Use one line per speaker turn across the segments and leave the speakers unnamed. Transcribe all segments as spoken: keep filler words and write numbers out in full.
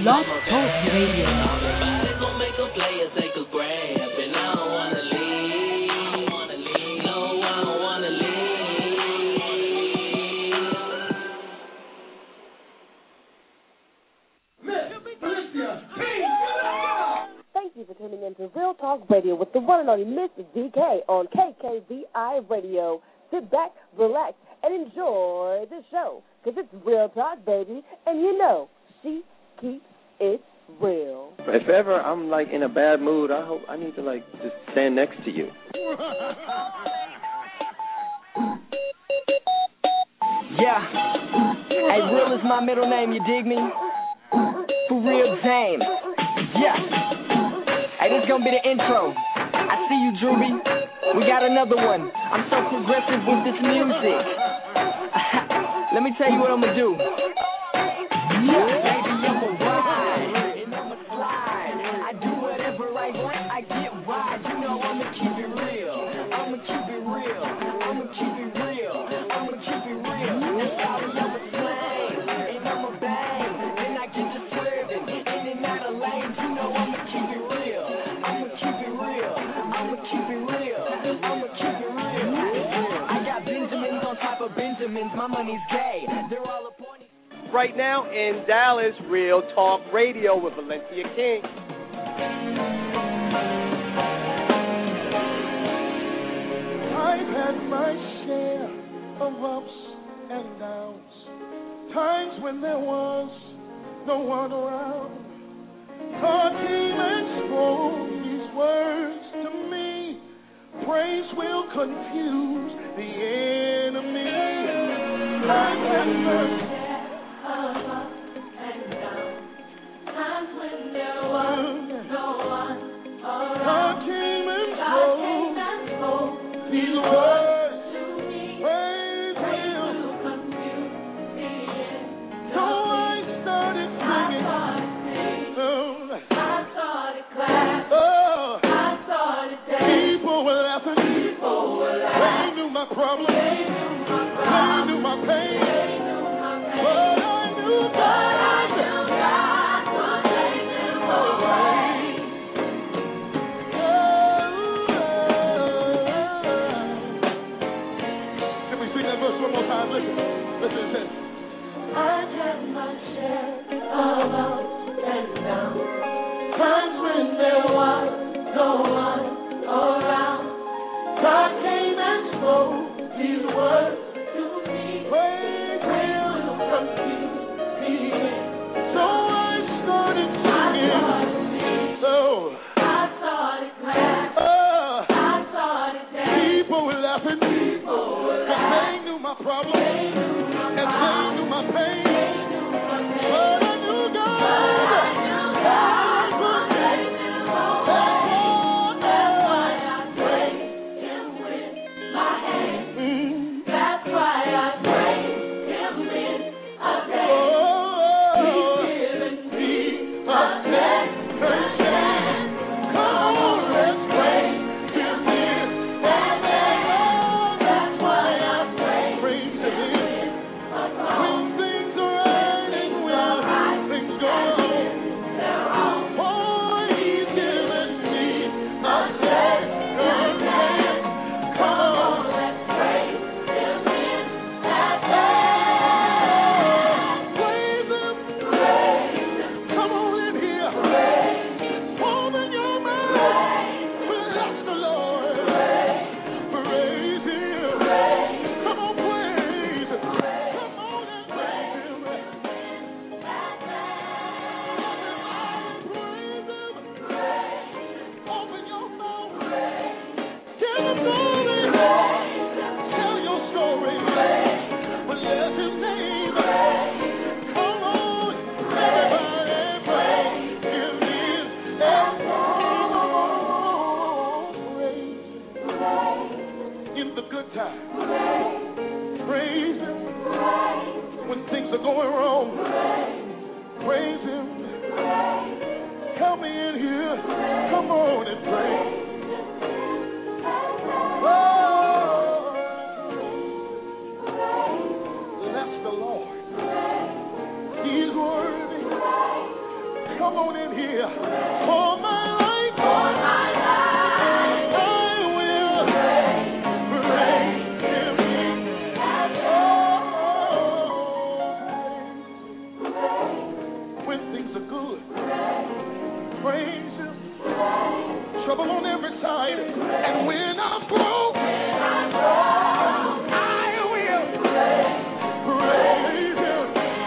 Blog Talk Radio.
Thank you for tuning in to Real Talk Radio with the one and only Miss V K on K K V I Radio. Sit back, relax, and enjoy the show, because it's Real Talk, baby, and you know, she keeps it real.
If ever I'm, like, in a bad mood, I hope I need to, like, just stand next to you.
Yeah. Hey, Real is my middle name, you dig me? For real, Zane. Yeah. Hey, this gonna be the intro. I see you, Druby. We got another one. I'm so progressive with this music. Let me tell you what I'm gonna do. Yeah, baby, I'm a ride, and I'm a slide. I do whatever I want, I get wide. You know I'ma keep it real. I'ma keep it real. I'ma keep it real. I'ma keep it real. And sorry, I'm a slang, and I'm a bang. Then I get to swerving, in and out of lanes. You know I'ma keep it real. I'ma keep it real. I'ma keep it real. I'ma keep it real. I got Benjamins on top of Benjamins. My money's gay. They're all appointed.
Right now in Dallas, Real Talk Radio with Valencia King.
I've had my share of ups and downs, times when there was no one around. God came and spoke these words to me. Praise will confuse the enemy. I've had my God came and spoke these words to me. Praise Him. So I started singing. I started clapping. Oh. I started dancing. People were laughing. People were laughing. They knew my problem. They knew my pain. But I knew God. Listen, listen, listen. I've had my share of ups and downs, times when there was no one around. God came and spoke these words to me. Praise will confuse me. So I started singing. So I started clapping. Oh, I started dancing. People were laughing. People were laughing. My problem, and they knew my pain, but I knew God, God would take me home. That's why I praise Him with my hands. That's why I praise Him with a dance. He's given me a second chance. Come on, let's praise Him with that dance. That's why I Come on in here. For my life. For my life. I will praise Him. Oh, when things are good, praise Him. Trouble on every side. And when I'm broke, I will praise Him.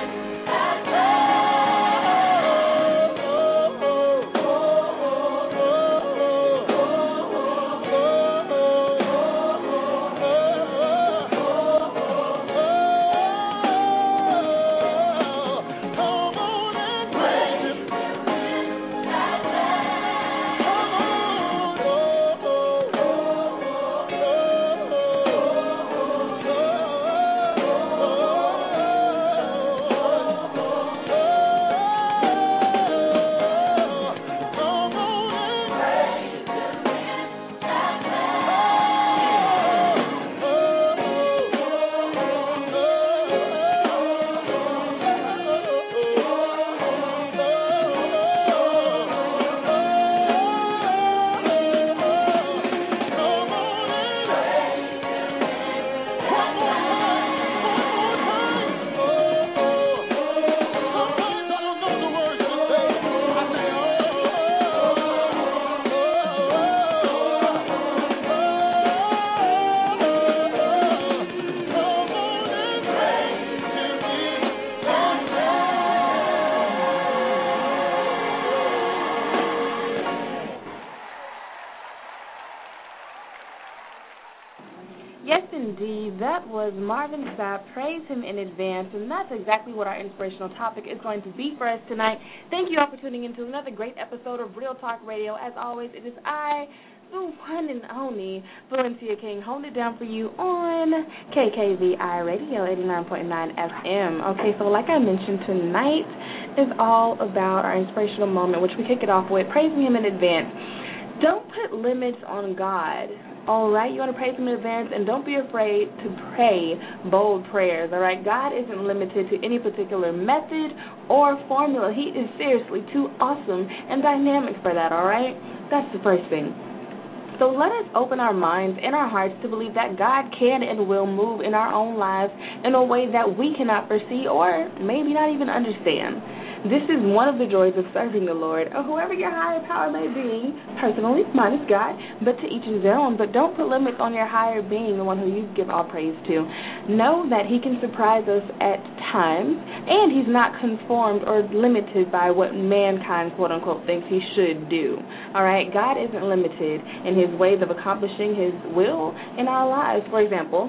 That was Marvin Sapp. Praise Him in advance, and that's exactly what our inspirational topic is going to be for us tonight. Thank you all for tuning in to another great episode of Real Talk Radio. As always, it is I, the one and only Valencia King, holding it down for you on K K V I Radio, eighty-nine point nine F M. Okay, so like I mentioned, tonight is all about our inspirational moment, which we kick it off with praising Him in advance. Don't put limits on God. All right, you want to praise Him in advance, and don't be afraid to pray bold prayers, all right? God isn't limited to any particular method or formula. He is seriously too awesome and dynamic for that, all right? That's the first thing. So let us open our minds and our hearts to believe that God can and will move in our own lives in a way that we cannot foresee or maybe not even understand. This is one of the joys of serving the Lord, or whoever your higher power may be, personally, mine is God, but to each his own. But don't put limits on your higher being, the one who you give all praise to. Know that He can surprise us at times, and He's not conformed or limited by what mankind, quote-unquote, thinks He should do. All right? God isn't limited in His ways of accomplishing His will in our lives. For example,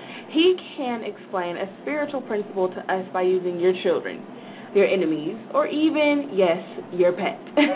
He can explain a spiritual principle to us by using your children, your enemies, or even, yes, your pet.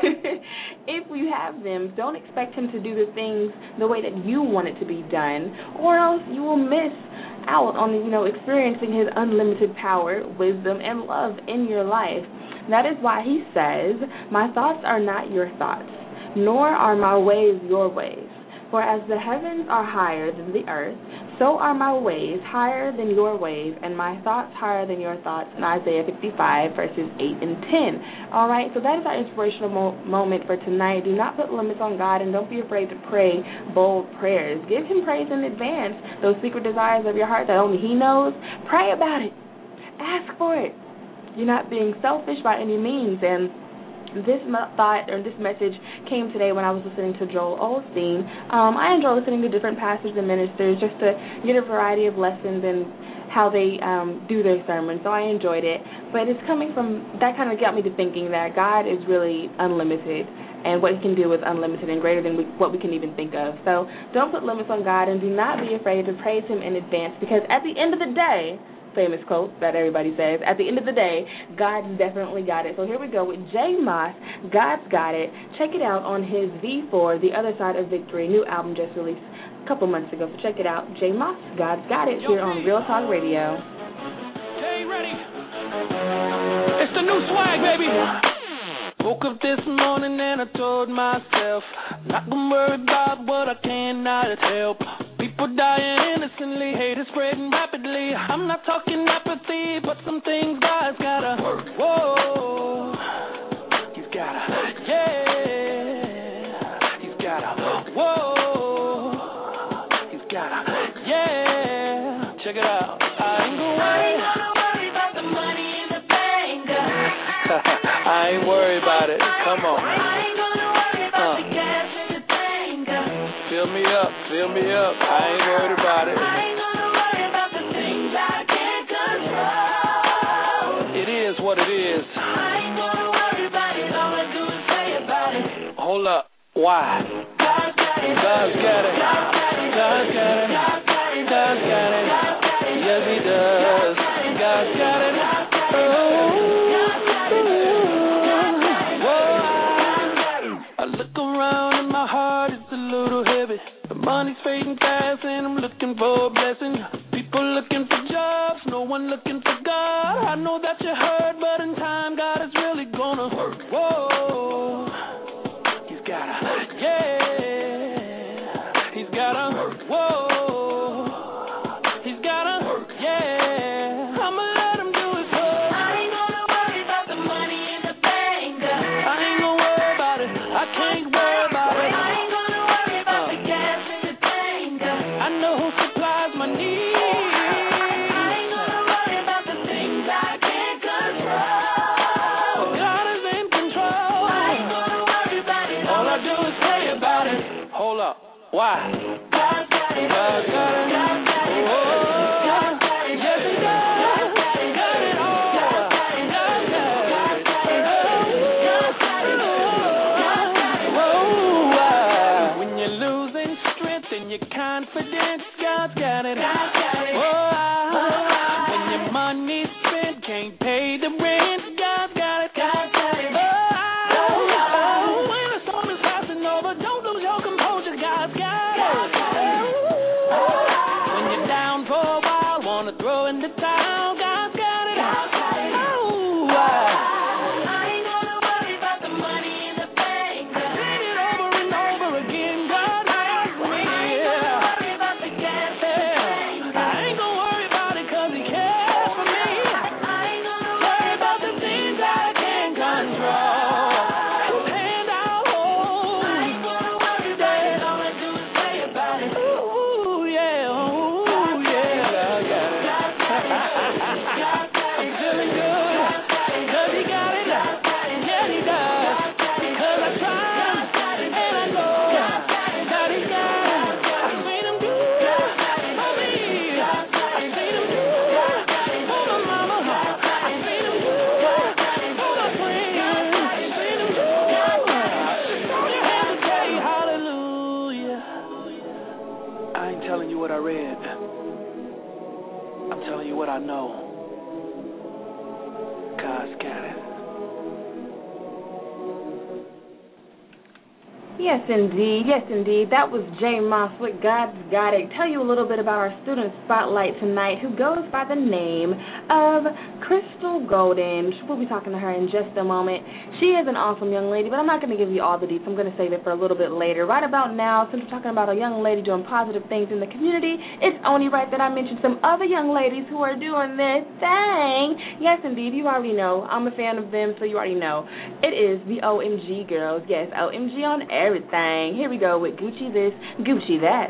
If you have them, don't expect Him to do the things the way that you want it to be done, or else you will miss out on, you know, experiencing His unlimited power, wisdom, and love in your life. That is why He says, "My thoughts are not your thoughts, nor are my ways your ways. For as the heavens are higher than the earth, so are my ways higher than your ways, and my thoughts higher than your thoughts," in Isaiah fifty-five, verses eight and ten. All right, so that is our inspirational mo- moment for tonight. Do not put limits on God, and don't be afraid to pray bold prayers. Give Him praise in advance. Those secret desires of your heart that only He knows, pray about it. Ask for it. You're not being selfish by any means, and this thought or this message came today when I was listening to Joel Osteen. Um, I enjoy listening to different pastors and ministers just to get a variety of lessons and how they um, do their sermons, so I enjoyed it. But it's coming from, that kind of got me to thinking that God is really unlimited, and what He can do is unlimited and greater than we, what we can even think of. So don't put limits on God, and do not be afraid to praise Him in advance, because at the end of the day, famous quote that everybody says, at the end of the day, God's definitely got it. So here we go with J Moss, God's Got It. Check it out on his V four, The Other Side of Victory, new album just released a couple months ago. So check it out. J Moss, God's Got It, here on Real Talk Radio.
Stay ready. It's the new swag, baby. Woke up this morning and I told myself, not gonna worry about what I cannot help. People dying innocently, hate is spreading rapidly. I'm not talking apathy, but some things God's gotta work. Whoa, He's got I ain't gonna worry. I ain't gonna worry about the money in the bank. I ain't worried about it. Come on. I ain't gonna worry about uh. the gas in the tank. Fill me up, fill me up. I ain't worried about it. I ain't gonna worry about the things I can't control. It is what it is. I ain't gonna worry about it. All I do is say about it. Hold up. Why? God's got it. God's got it. God's got it. God's got it. God's got it. Yes, he does. God's got it. Oh. I look around and my heart is a little heavy. The money's fading fast and I'm looking for a blessing. People looking for jobs, no one looking for God. I know that you heard, but in time God is really gonna work. Whoa, he's gotta, yeah, he's gotta, whoa, he's gotta, yeah. I'ma let him do his work. I ain't gonna worry about the money in the bank. I ain't gonna worry about it. I can't worry about it. I ain't gonna worry about uh. the gas in the tank. I know who supplies my needs. Why? God's got it. God's got it. God's got it. God's got it. God's got it. Yes, he does. God's got it. Got it all. God's got it. God's got it. God's got it. God's got it. Whoa. When you're losing strength and your confidence, God's got it. God's got it. Whoa. When your money's spent, can't pay the rent, God's got it. God's got it. Whoa. When the storm is passing over, don't lose your composure, God's got it. Throw in the towel, God's got it. God's got it. Oh, I ain't gonna worry about the money in the bank. Sing it over and over again, God has me. I ain't gonna worry about the gas in the tank. I ain't gonna worry about it 'cause he cares for me. I ain't gonna worry about the things I can't control. His hand I'll hold. I ain't gonna worry about it. All I do is say about it. Ooh, yeah, ooh, yeah, God got it. I'm feeling good, 'cause he got it, yeah he does, 'cause I tried, and I know that he got it. I've seen him do it for me, I've seen him do it for my mama, I've seen him do it for my friends, I've seen him do it. Throw your hands and say hallelujah. I ain't telling you what I read, I'm telling you what I know. God's got it.
Yes, indeed. Yes, indeed. That was Jay Moss with God's Got It. Tell you a little bit about our student spotlight tonight, who goes by the name of Crystal Golden. We'll be talking to her in just a moment. She is an awesome young lady, but I'm not going to give you all the deets. I'm going to save it for a little bit later. Right about now, since we're talking about a young lady doing positive things in the community, it's only right that I mention some other young ladies who are doing their thing. Yes, indeed. You already know. I'm a fan of them, so you already know. It is the O M G girls. Yes, O M G on everything. Here we go with Gucci this, Gucci that.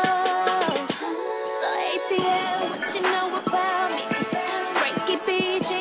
Beach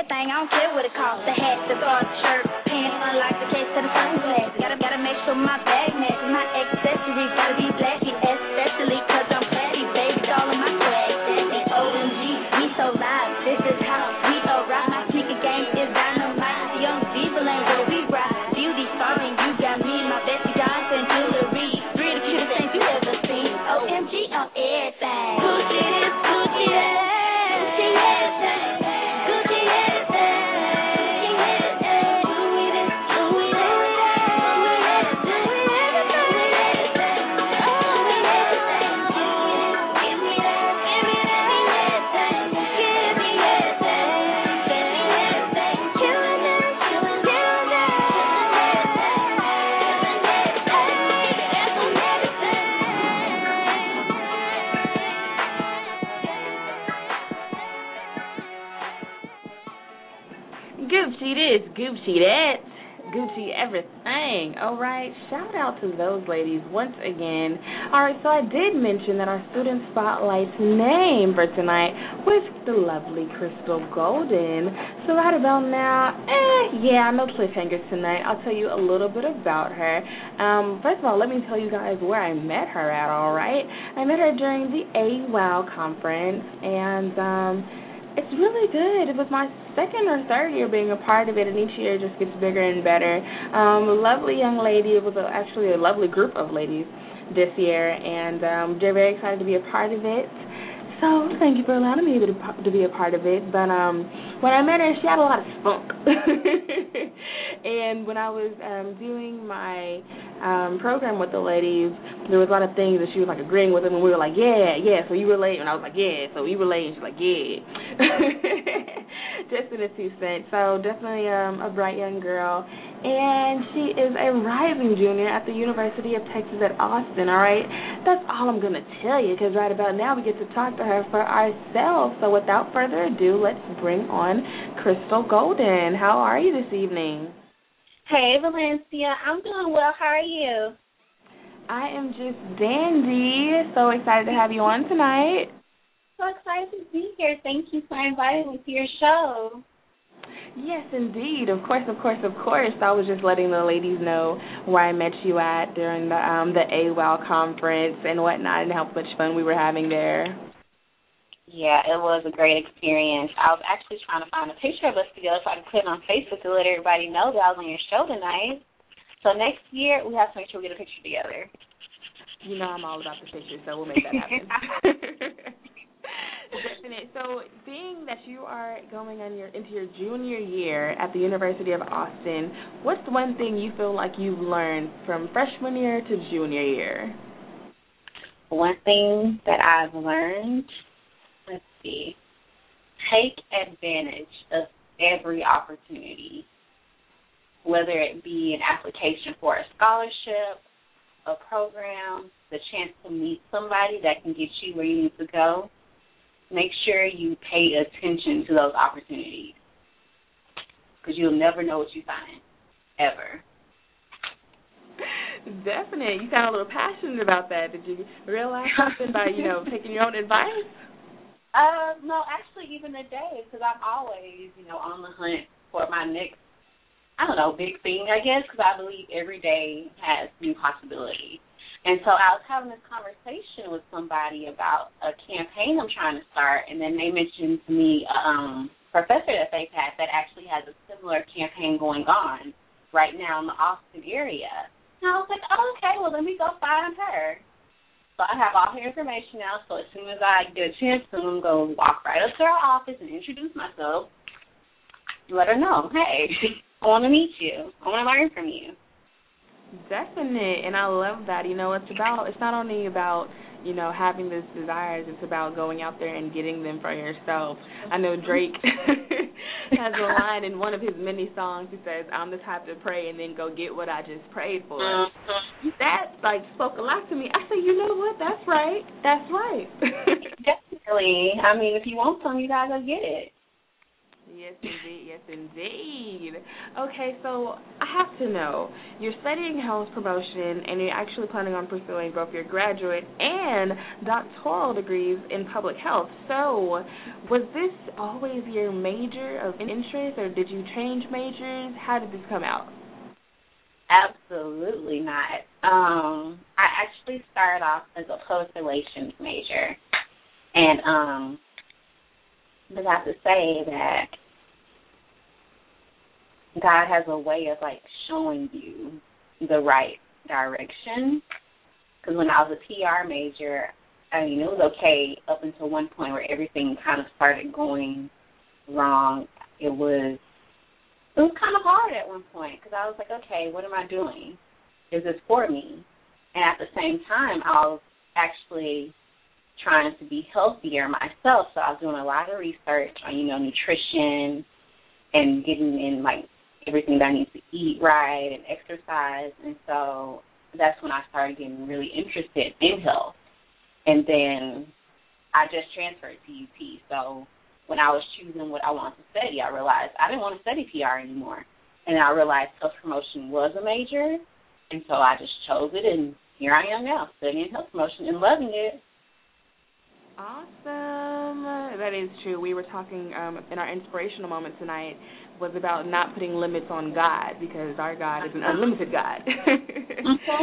everything. I don't care what it costs. The hat, the scarf, the shirt, pants, unlike the case to the sunglasses. Gotta, gotta make sure my bag matches my accessories. Gotta be flashy, especially cause I'm fatty, baby. All of my swag, sassy, O M G. We so live, this is how we arrive. My sneaker game is dynamite. Young people ain't where we ride. Beauty starting, you got me and my Bessie Johnson jewelry. Three of the cutest things you ever seen. O M G on everything. Gucci this, Gucci that. Gucci everything. Gucci everything. Gucci everything. Louis this, Louis that. Louis everything. Louis everything. Louis everything. Give me that, give me that, everything. Give me everything. Give me everything. Killing it, killing, killing it.
Gucci this, Gucci that, Gucci everything. All right, shout out to those ladies once again. All right, so I did mention that our student spotlight's name for tonight was the lovely Crystal Golden. So right about now, eh, yeah, no cliffhangers tonight. I'll tell you a little bit about her. Um, first of all, let me tell you guys where I met her at, all right? I met her during the A W O W conference, and um, it's really good. It was my second or third year being a part of it, and each year it just gets bigger and better. Um, a lovely young lady. It was a, actually a lovely group of ladies this year, and um, they're very excited to be a part of it. So thank you for allowing me to, to be a part of it. But um, when I met her, she had a lot of spunk. And when I was um, doing my um, program with the ladies, there was a lot of things that she was like agreeing with them, and we were like, yeah, yeah, so you relate. And I was like, yeah, so you relate. And she's like, yeah. Just in a two cents. So definitely um, a bright young girl. And she is a rising junior at the University of Texas at Austin, all right? That's all I'm going to tell you, because right about now we get to talk to her for ourselves. So without further ado, let's bring on Crystal Golden. How are you this evening?
Hey, Valencia. I'm doing well. How are you?
I am just dandy. So excited to have you on tonight.
So excited to be here. Thank you for inviting me to your show.
Yes, indeed. Of course, of course, of course. I was just letting the ladies know where I met you at during the um, the A W O W conference and whatnot, and how much fun we were having there.
Yeah, it was a great experience. I was actually trying to find a picture of us together so I could put it on Facebook to let everybody know that I was on your show tonight. So next year, we have to make sure we get a picture together.
You know I'm all about the pictures, so we'll make that happen. Definitely. So being that you are going on your into your junior year at the University of Austin, what's the one thing you feel like you've learned from freshman year to junior year?
One thing that I've learned, let's see, take advantage of every opportunity, whether it be an application for a scholarship, a program, the chance to meet somebody that can get you where you need to go. Make sure you pay attention to those opportunities, because you'll never know what you find, ever.
Definitely. You sound a little passionate about that. Did you realize something by, you know, taking your own advice?
Uh, no, actually, even today, because I'm always, you know, on the hunt for my next, I don't know, big thing, I guess, because I believe every day has new possibilities. And so I was having this conversation with somebody about a campaign I'm trying to start, and then they mentioned to me a um, professor that they've had that actually has a similar campaign going on right now in the Austin area. And I was like, oh, okay, well, let me go find her. So I have all her information now, so as soon as I get a chance to, I'm going to walk right up to her office and introduce myself, let her know, hey, I want to meet you. I want to learn from you.
Definitely, and I love that. You know, it's about, it's not only about, you know, having these desires, it's about going out there and getting them for yourself. I know Drake has a line in one of his many songs. He says, I'm the type to pray and then go get what I just prayed for. Mm-hmm. That, like, spoke a lot to me. I said, you know what, that's right. That's right.
Definitely. I mean, if you want something, you got to go get it.
Yeah, Yes, indeed. Yes, indeed. Okay, so I have to know, you're studying health promotion, and you're actually planning on pursuing both your graduate and doctoral degrees in public health. So was this always your major of interest, or did you change majors? How did this come out?
Absolutely not. Um, I actually started off as a public relations major, and um, but I have to say that God has a way of like showing you the right direction. Because when I was a P R major, I mean, it was okay up until one point where everything kind of started going wrong. It was It was kind of hard at one point because I was like, okay, what am I doing? Is this for me? And at the same time, I was actually trying to be healthier myself, so I was doing a lot of research on, you know, nutrition and getting in, like, everything that I need to eat right and exercise. And so that's when I started getting really interested in health. And then I just transferred to U P, so when I was choosing what I wanted to study, I realized I didn't want to study P R anymore. And I realized health promotion was a major, and so I just chose it, and here I am now, studying health promotion and loving it.
Awesome. That is true. We were talking um, in our inspirational moment tonight was about not putting limits on God, because our God is an unlimited God.
Mm-hmm.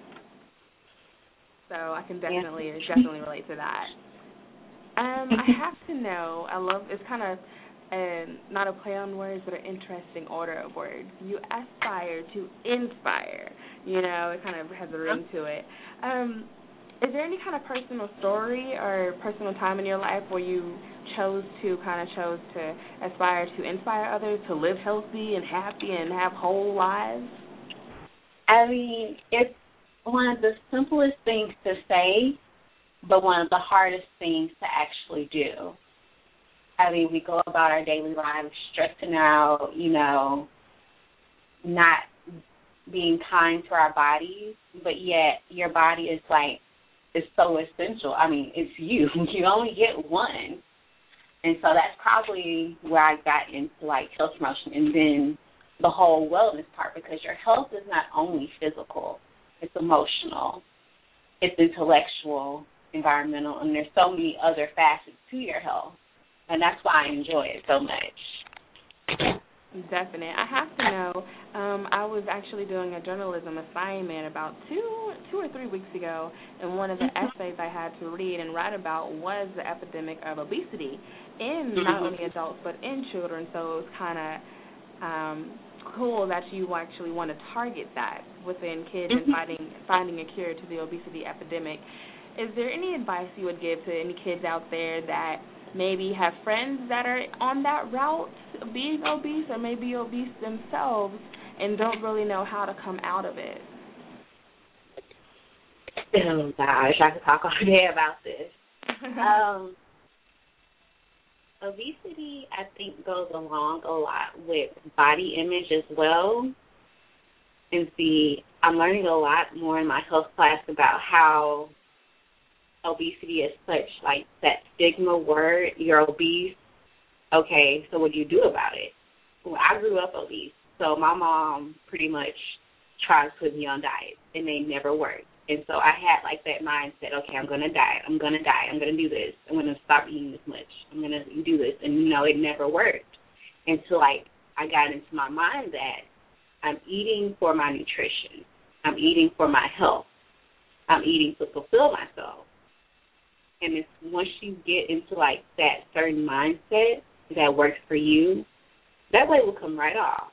So I can definitely, yeah. definitely relate to that. Um, I have to know, I love, it's kind of uh, not a play on words, but an interesting order of words. You aspire to inspire. You know, it kind of has a ring to it. Um, is there any kind of personal story or personal time in your life where you chose to, kind of chose to aspire to inspire others to live healthy and happy and have whole lives?
I mean, it's one of the simplest things to say, but one of the hardest things to actually do. I mean, we go about our daily lives stressing out, you know, not being kind to our bodies, but yet your body is like, is so essential. I mean, it's you. You only get one. And so that's probably where I got into, like, health promotion and then the whole wellness part, because your health is not only physical, it's emotional, it's intellectual, environmental, and there's so many other facets to your health, and that's why I enjoy it so much.
Definitely. I have to know, um, I was actually doing a journalism assignment about two two or three weeks ago, and one of the mm-hmm. essays I had to read and write about was the epidemic of obesity in mm-hmm. not only adults but in children, so it was kind of um, cool that you actually want to target that within kids mm-hmm. and finding, finding a cure to the obesity epidemic. Is there any advice you would give to any kids out there that maybe have friends that are on that route, being obese or maybe obese themselves, and don't really know how to come out of it?
Oh, gosh, I could talk all day about this. um, obesity, I think, goes along a lot with body image as well. And see, I'm learning a lot more in my health class about how obesity is such, like, that stigma word, you're obese. Okay, so what do you do about it? Well, I grew up obese, so my mom pretty much tried to put me on diet, and they never worked. And so I had, like, that mindset, okay, I'm going to diet, I'm going to diet, I'm going to do this, I'm going to stop eating this much, I'm going to do this. And, you know, it never worked until, like, I got into my mind that I'm eating for my nutrition. I'm eating for my health. I'm eating to fulfill myself. And it's once you get into, like, that certain mindset that works for you, that way will come right off.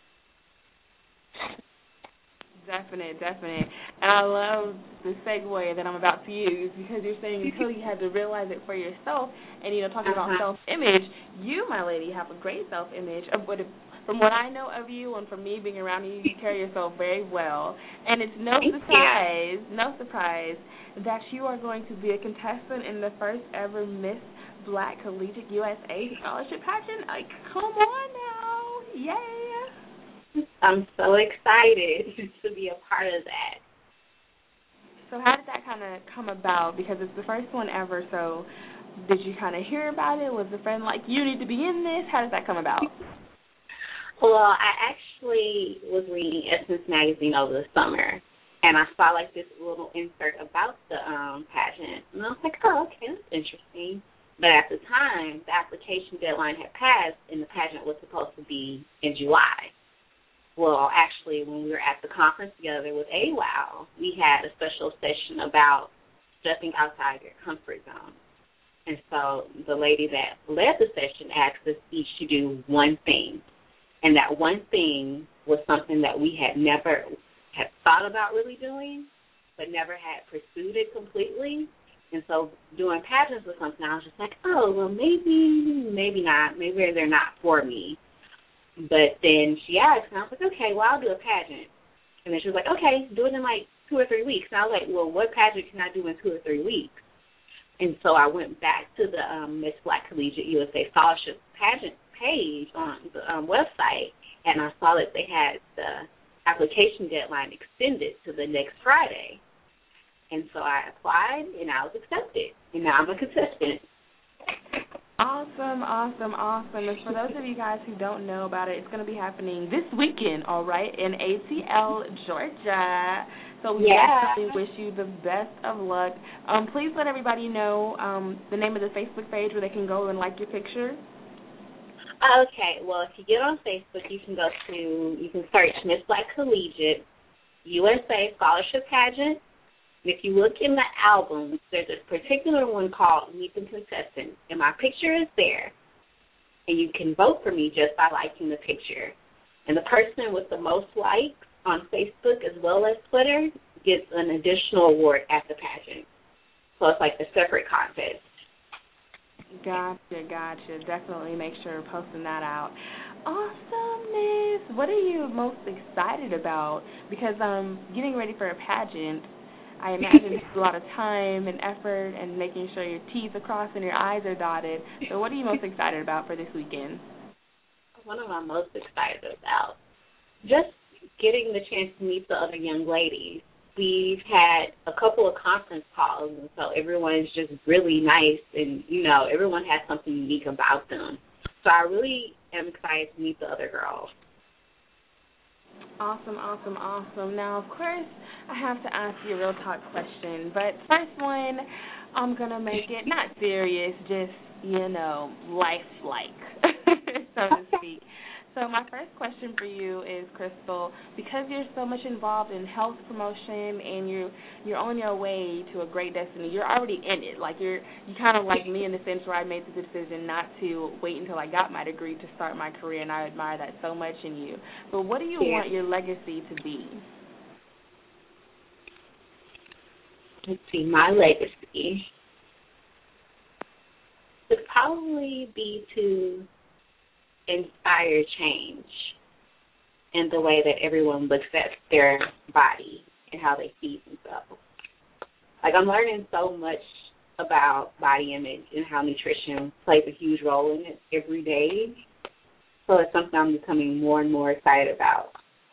Definite, definite. And I love the segue that I'm about to use, because you're saying until you had to realize it for yourself, and, you know, talking uh-huh. about self-image, you, my lady, have a great self-image. But from what I know of you and from me being around you, you carry yourself very well. And it's no
Thank
surprise,
you.
no surprise that you are going to be a contestant in the first ever Miss Black Collegiate U S A Scholarship Pageant. Like, come on now. Yay.
I'm so excited to be a part of that.
So how did that kind of come about? Because it's the first one ever, so did you kind of hear about it? Was a friend like, you need to be in this? How did that come about?
Well, I actually was reading Essence magazine over the summer, and I saw like this little insert about the um, pageant, and I was like, oh, okay, that's interesting. But at the time, the application deadline had passed, and the pageant was supposed to be in July. Well, actually, when we were at the conference together with A W O W, we had a special session about stepping outside your comfort zone. And so the lady that led the session asked us each to do one thing. And that one thing was something that we had never had thought about really doing, but never had pursued it completely. And so doing pageants was something I was just like, oh, well, maybe, maybe not. Maybe they're not for me. But then she asked, and I was like, okay, well, I'll do a pageant. And then she was like, okay, do it in like two or three weeks. And I was like, well, what pageant can I do in two or three weeks? And so I went back to the um, Miss Black Collegiate U S A Scholarship pageant page on the um, website, and I saw that they had the application deadline extended to the next Friday. And so I applied, and I was accepted, and now I'm a contestant.
Awesome, awesome, awesome. And for those of you guys who don't know about it, it's going to be happening this weekend, all right, in A T L, Georgia. So we
yeah.
definitely wish you the best of luck. Um, please let everybody know um, the name of the Facebook page where they can go and like your picture.
Okay, well, if you get on Facebook, you can go to, you can search Miss Black Collegiate U S A Scholarship Pageant. And if you look in the albums, there's a particular one called Meet the Contestant, and my picture is there. And you can vote for me just by liking the picture. And the person with the most likes on Facebook as well as Twitter gets an additional award at the pageant. So it's like a separate contest.
Gotcha, gotcha. Definitely make sure of posting that out. Awesomeness. What are you most excited about? Because um, getting ready for a pageant, I imagine it's a lot of time and effort and making sure your T's are crossed and your I's are dotted. So what are you most excited about for this weekend?
What am I most excited about? Just getting the chance to meet the other young ladies. We've had a couple of conference calls, and so everyone's just really nice, and, you know, everyone has something unique about them. So I really am excited to meet the other girls.
Awesome, awesome, awesome. Now, of course, I have to ask you a real talk question, but first one, I'm going to make it not serious, just, you know, lifelike, so to speak. So my first question for you is, Crystal, because you're so much involved in health promotion and you're you're on your way to a great destiny, you're already in it. Like you're you kind of like me in the sense where I made the decision not to wait until I got my degree to start my career, and I admire that so much in you. But what do you
yeah.
want your legacy to be?
Let's see, my legacy would probably be to inspire change in the way that everyone looks at their body and how they feed themselves. Like, I'm learning so much about body image and how nutrition plays a huge role in it every day. So it's something I'm becoming more and more excited about.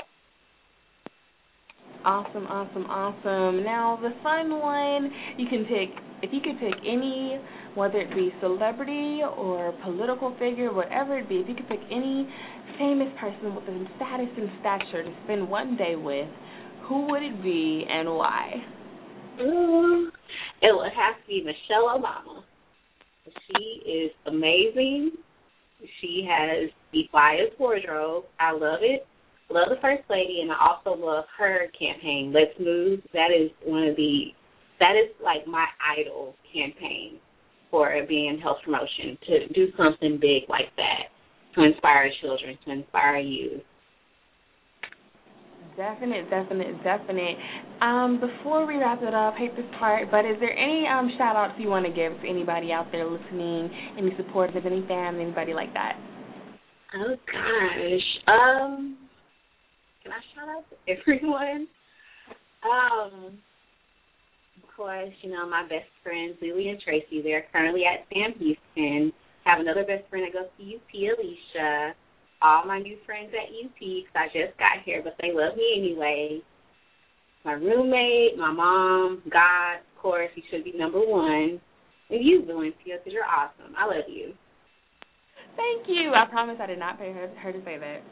Awesome, awesome, awesome. Now, the fun one, you can pick, if you could pick any, whether it be celebrity or political figure, whatever it be, if you could pick any famous person with a status and stature to spend one day with, who would it be and why?
Ooh, it would have to be Michelle Obama. She is amazing. She has the biased wardrobe. I love it. Love the First Lady, and I also love her campaign, Let's Move. That is one of the, that is like my idol campaign for being health promotion, to do something big like that, to inspire children, to inspire youth.
Definite, definite, definite. Um, before we wrap it up, hate this part, but is there any um, shout-outs you want to give to anybody out there listening, any supporters, any fans, anybody like that?
Oh, gosh. Um... Can I shout out to everyone? Um, of course, you know, my best friends, Lily and Tracy, they're currently at Sam Houston. I have another best friend that goes to U P, Alicia. All my new friends at U P, because I just got here, but they love me anyway. My roommate, my mom, God, of course, he should be number one. And you, Valencia, because you're awesome. I love you.
Thank you. I promise I did not pay her, her to say that.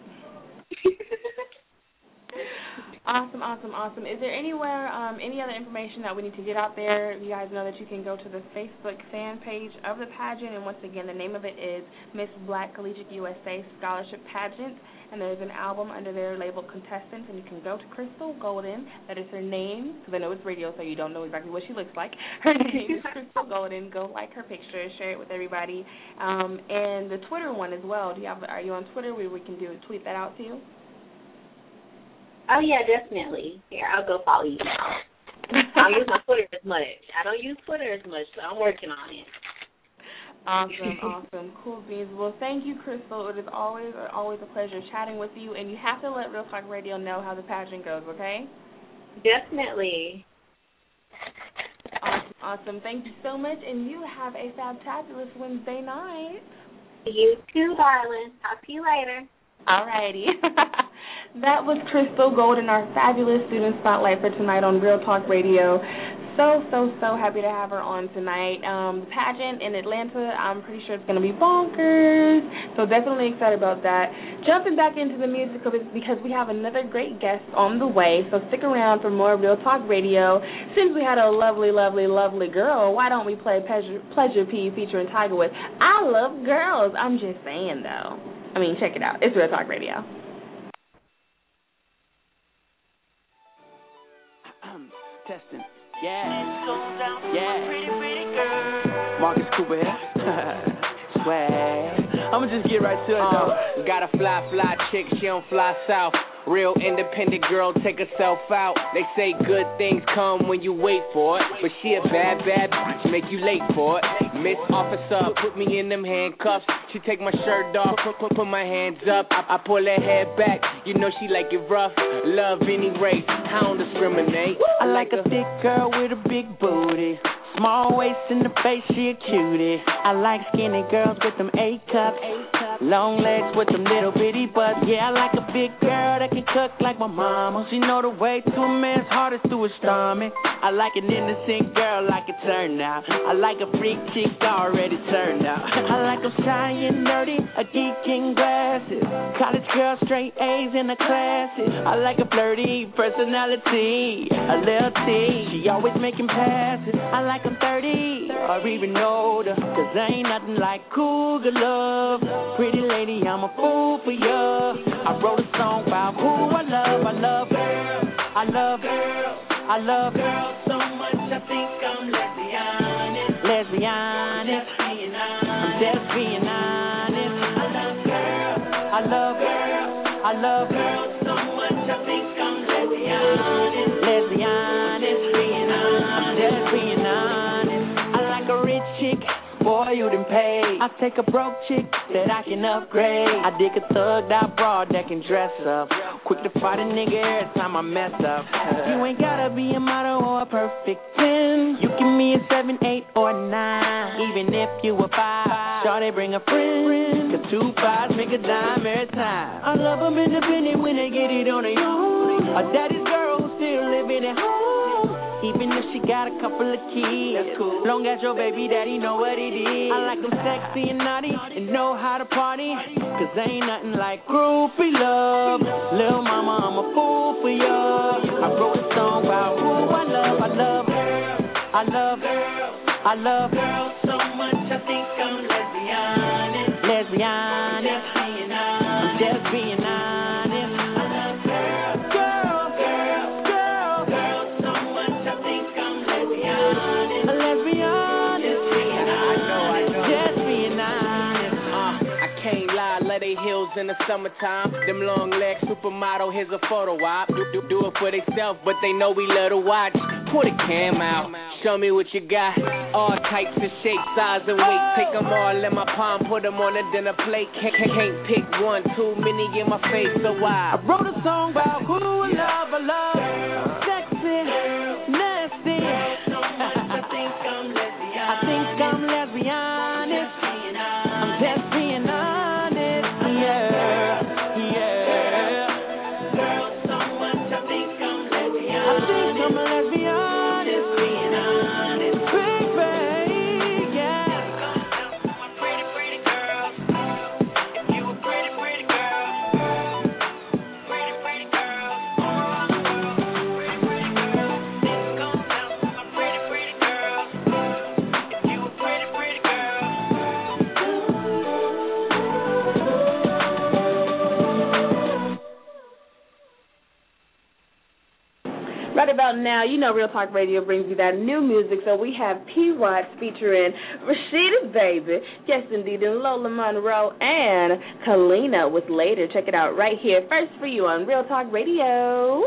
Awesome, awesome, awesome. Is there anywhere, um, any other information that we need to get out there? You guys know that you can go to the Facebook fan page of the pageant, and once again, the name of it is Miss Black Collegiate U S A Scholarship Pageant, and there's an album under there labeled Contestants, and you can go to Crystal Golden. That is her name, because I know it's radio, so you don't know exactly what she looks like. Her name is Crystal Golden. Go like her picture, share it with everybody, um, and the Twitter one as well. Do you have? Are you on Twitter where we can do tweet that out to you?
Oh, yeah, definitely. Here, I'll go follow you now. I don't use my Twitter as much. I don't use Twitter as much, so I'm working on it.
Awesome, awesome. Cool beans. Well, thank you, Crystal. It is always always a pleasure chatting with you, and you have to let Real Talk Radio know how the pageant goes, okay?
Definitely.
Awesome, awesome. Thank you so much, and you have a fantabulous Wednesday night.
You too, darling. Talk to you later.
All righty. That was Crystal Golden, our fabulous student spotlight for tonight on Real Talk Radio. So, so, so happy to have her on tonight. Um, the pageant in Atlanta, I'm pretty sure it's going to be bonkers. So definitely excited about that. Jumping back into the music because we have another great guest on the way. So stick around for more Real Talk Radio. Since we had a lovely, lovely, lovely girl, why don't we play Pleasure, Pleasure P featuring Tiger Woods? I love girls. I'm just saying, though. I mean, check it out. It's Real Talk Radio.
Testing. Yeah. Yeah. Marcus Cooper here. Swag. I'ma just get right to it, though. Uh, got a fly, fly chick, she don't fly south. Real independent girl, take herself out. They say good things come when you wait for it, but she a bad, bad bitch, make you late for it. Miss Officer, put me in them handcuffs. She take my shirt off, put, put, put my hands up. I, I pull her head back, you know she like it rough. Love any race, I don't discriminate. I like a thick girl with a big booty. Small waist in the face, she a cutie. I like skinny girls with them A cups. Long legs with them little bitty butts. Yeah, I like a big girl that can cook like my mama. She know the way to a man's heart is through his stomach. I like an innocent girl like it turned out. I like a freak chick already turned out. I like them shy and nerdy, a geek in glasses. College girl, straight A's in the classes. I like a flirty personality, a little T. She always making passes. I like them thirty or even older, cause ain't nothing like cougar love. Pretty lady, I'm a fool for ya. I wrote a song about who I love. I love girls. I love girls. I love girls so much I think I'm lesbianic. Lesbianic. I'm just being honest. I love girls. I love girls. I love girls so much I think I'm lesbianic. Lesbianic. I'm just being honest. I like a rich chick. Boy, you done paid. I take a broke chick that I can upgrade. I dig a thugged out broad that can dress up. Quick to fight a nigga every time I mess up. You ain't gotta be a model or a perfect ten. You give me a seven, eight, or a nine. Even if you a five, sure they bring a friend. Cause two fives make a dime every time. I love them independent when they get it on their own. A daddy's girl who's still living at home. Even if she got a couple of kids, that's cool. Long as your baby daddy know what it is. I like them sexy and naughty and know how to party. Cause ain't nothing like groupie love. Lil' mama, I'm a fool for ya. I wrote a song about who I love. I love girls. I love girls. I love girls so much I think I'm lesbianic. Lesbianic. I'm just being honest. I love girls. Girls. Girls. Girls. Girls so much I think I'm lesbianic. A lesbian. Just being honest. Just being honest. Uh, I can't lie, let they heels in the summertime. Them long legs, supermodel, here's a photo op. Do, do, do it for theyself, but they know we love to watch. Put a cam out, show me what you got. All types of shapes, size, and weight. Take them all in my palm, put them on a dinner plate. Can't, can't, can't pick one, too many in my face, so I I wrote a song about who I love, I love. Sexy, nasty. I think I'm lesbian. I think I'm lesbianic. I'm just being honest, yeah, yeah. Girl, so much I think I'm lesbian. I think I'm a lesbian. Just being honest, baby,
about now, you know Real Talk Radio brings you that new music, so we have P. Watts featuring Rashida Baby, yes indeed, and Lola Monroe, and Kalina with Later. Check it out right here, first for you on Real Talk Radio.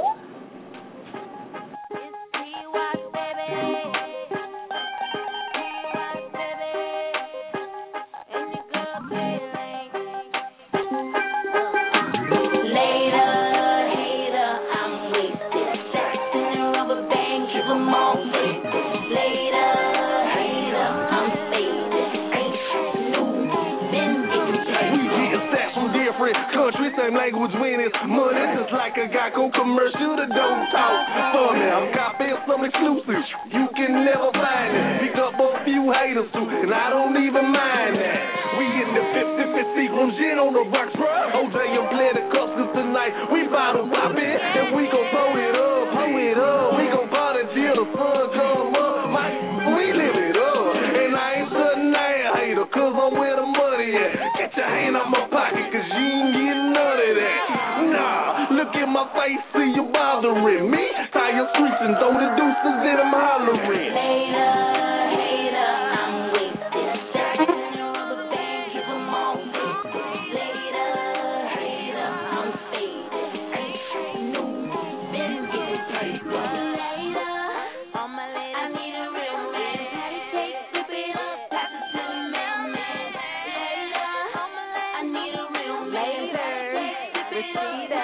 Country, same language when it's money. Just like a Geico commercial, the don't talk for me. I'm copying some exclusive. You can never find it. Pick up a few haters too, and I don't even mind that. We in the fifty-fifty Seagram gin on the rocks, bro. O J and play the cups, cause tonight we bottle poppin', and we gon' blow it up, blow it up. We gon' party till the sun come up, Mike. We live it up, and I ain't sudden I ain't hater, cause I'm where the money at. Get your hand out my pocket, cause you ain't getting none of that. Nah, look at my face, see you bothering me. Tie your streets and throw the deuces in them hollering.
Later, hater, I'm wasted. Sex in the rubber band, keep 'em all wasted. Later, hater, I'm faded. Ain't new, then get it paper. Later, on my later, I need a real man. Patty cake, flip it up, pass it to the mailman. Later, on my later, I need a real man.
Rashida,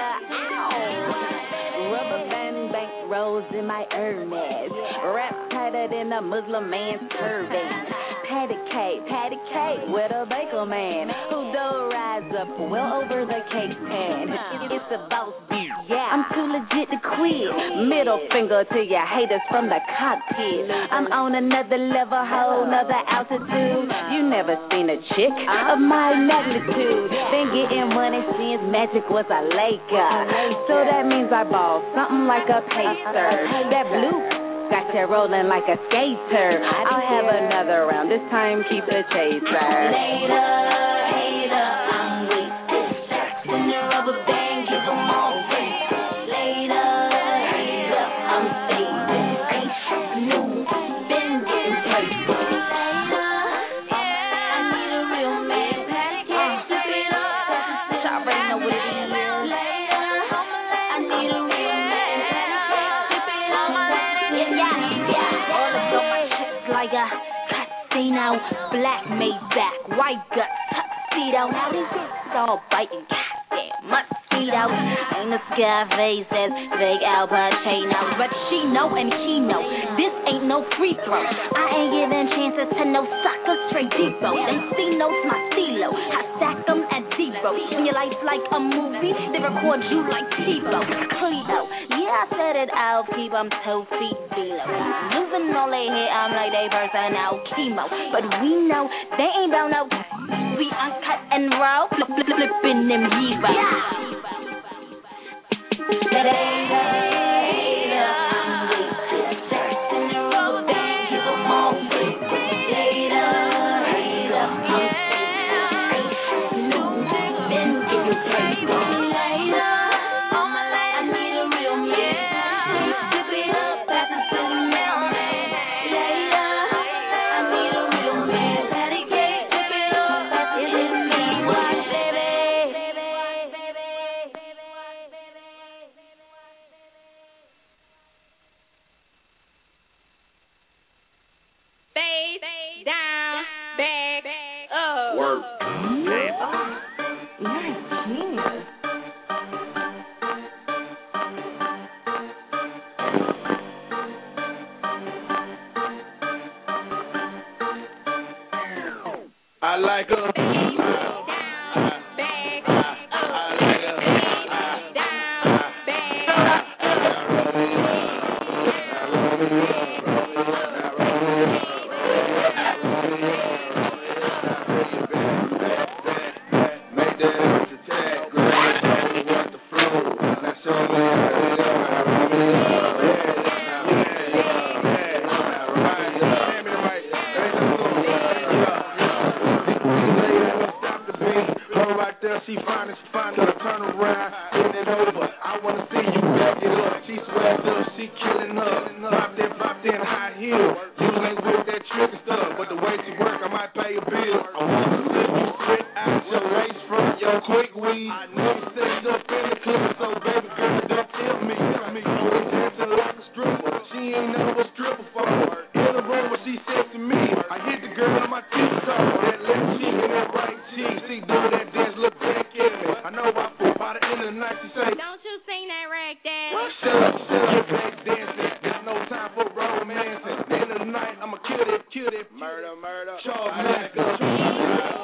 ow. Rubber band bank rolls in my Hermes. Wrap tighter than a Muslim man's turban. Patty cake, patty cake with a baker man who dough rise up well over the cake pan. It's a boss beat, yeah. I'm too legit to quit. Middle finger to your haters from the cockpit. I'm on another level, whole nother altitude. You never seen a chick of my magnitude. Been getting money since Magic was a Laker. So that means I ball something like a pacer. That blue got you rolling like a skater. I'll have another round. This time keep the chaser.
Later, hater, I'm wasted. Sex in the rubber band, keep 'em all wasted. Later, hater, I'm faded. Ain't new, been getting paper. Later, I need a real man. Patty cake, flip it up. Bitch, I already know what it is. Later, I need a real man. Patty cake, flip it up. Yeah, yeah. All of my chicks like a casino. Black Maybach, white gut, tuxedo. Now these chicks all biting, goddamn mosquito. Ain't a Scarface as big Al Pacino, but she know and he know this ain't no free throw. I ain't giving chances to no suckers, straight depot. Them C-notes my C-lo, I stack them at zero. When your life's like a movie, they record you like T-Bo. Cleo, yeah, I said it out, keep them two feet below. Losing all they hit, I'm like they personal chemo. But we know they ain't bound no. We uncut and raw, flip, flip, flipping them heroes. Yeah. Later, hater, I'm wasted. Sex in the rubber band, keep 'em all wasted. Later, hater, I'm faded. Ain't new, then get it paper. Later, on my life, I need a real man. Flip it up, pass it to the mailman. Later, I need a real man. Patty cake, flip it up, pass it to the mailman. Baby.
Face down, back up.
Work. I like her. Never set up in the club, so baby girl, don't tell me. She dancing like a stripper. She ain't never a stripper for her. In the room, what she said to me, I hit the girl on my teeth off. That left cheek and that right cheek. She do that dance, look back at me. I know I feel by the end of the night, she say,
don't you sing that rag dance?
Shut up, shut up, back dancing. There's no time for romancing. At the end of the night, I'ma kill that, kill that. Murder, murder. Charles Manson.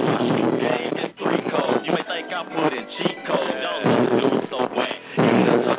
I put in cheat codes. Y'all do so whack. You done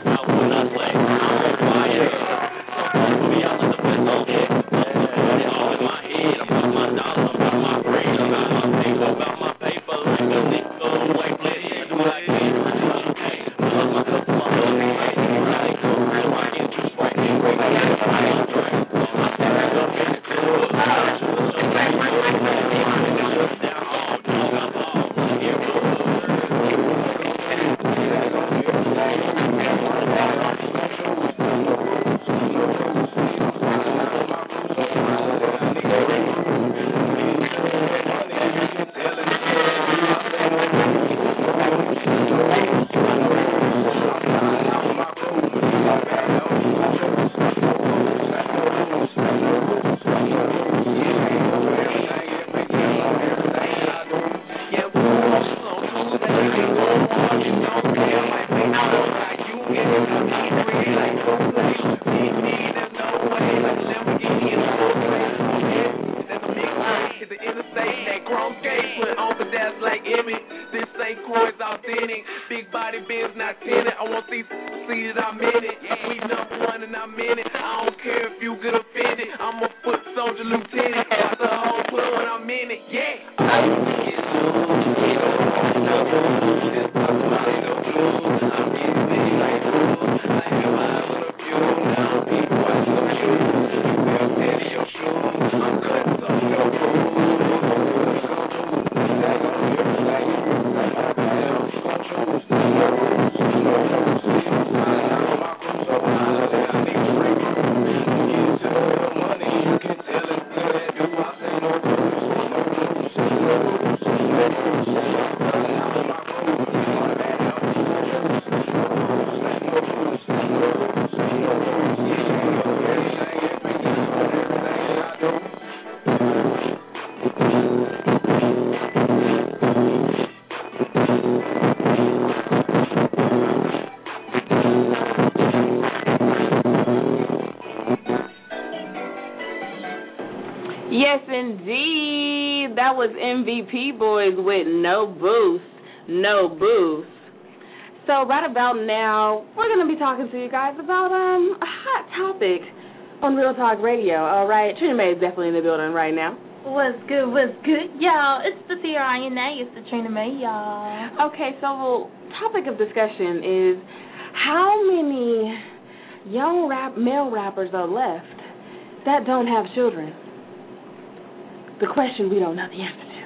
Yes, indeed. That was M V P Boys with No Boost, No Boost. So right about now, we're going to be talking to you guys about um a hot topic on Real Talk Radio. All right, Trina May is definitely in the building right now.
What's good, what's good, y'all? It's the C R I N A, it's the Trina May, y'all.
Okay, so topic of discussion is how many young rap male rappers are left that don't have children? The question we don't know the answer to.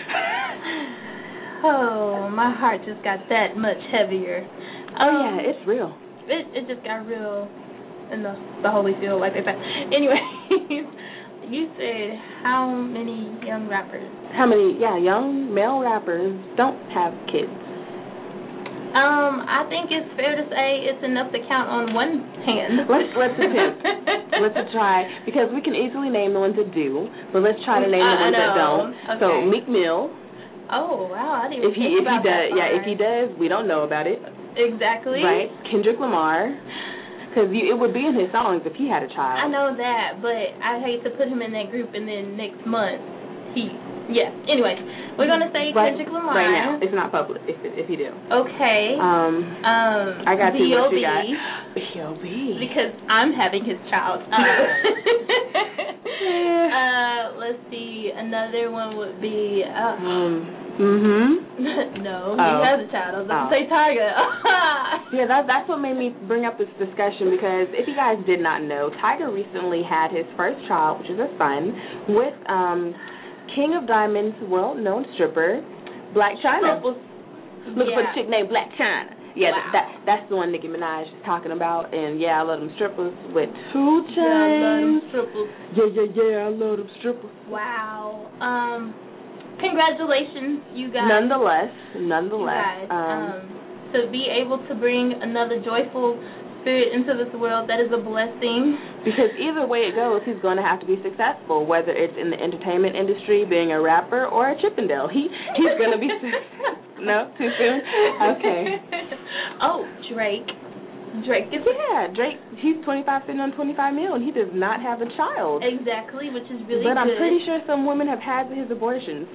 Oh, my heart just got that much heavier.
Oh,
um,
yeah, it's real.
It it just got real in the, the holy field, like they say. Anyway, you said how many young rappers?
How many, yeah, young male rappers don't have kids?
Um, I think it's fair to say it's enough to count on one hand.
Let's let's attempt. let's try, because we can easily name the ones that do, but let's try to name the ones that don't.
Okay.
So Meek Mill.
Oh wow, I didn't even
if he
think
if
about
he does,
that
yeah, if he does, we don't know about it.
Exactly.
Right. Kendrick Lamar, because it would be in his songs if he had a child.
I know that, but I hate to put him in that group and then next month he. Yeah. Anyway, we're gonna say
right,
Kendrick Lamar.
Right now, it's not public. If if he do.
Okay.
Um.
Um.
I got you. What you got?
B
O B
Because I'm having his child. Uh, uh. Let's see. Another one would be. Uh,
um. Mhm.
No,
oh.
he has a child. I was going to
oh.
say Tiger.
Yeah, that that's what made me bring up this discussion, because if you guys did not know, Tiger recently had his first child, which is a son, with um. King of Diamonds, world-known stripper, Black China. Looking
yeah.
for the chick named Black China. Yeah,
wow.
that that's the one Nicki Minaj is talking about. And yeah, I love them strippers with two chains.
Yeah, I love them strippers.
Yeah, yeah, yeah, I love them strippers.
Wow. Um, congratulations, you guys.
Nonetheless, nonetheless,
you guys, um, um, to be able to bring another joyful spirit into this world, that is a blessing.
Because either way it goes, he's going to have to be successful, whether it's in the entertainment industry, being a rapper, or a Chippendale. He he's going to be. No, too soon. Okay.
Oh, Drake. Drake is
yeah. Drake. He's twenty-five, sitting on twenty-five mil, and he does not have a child.
Exactly, which is really.
But
good.
I'm pretty sure some women have had his abortions.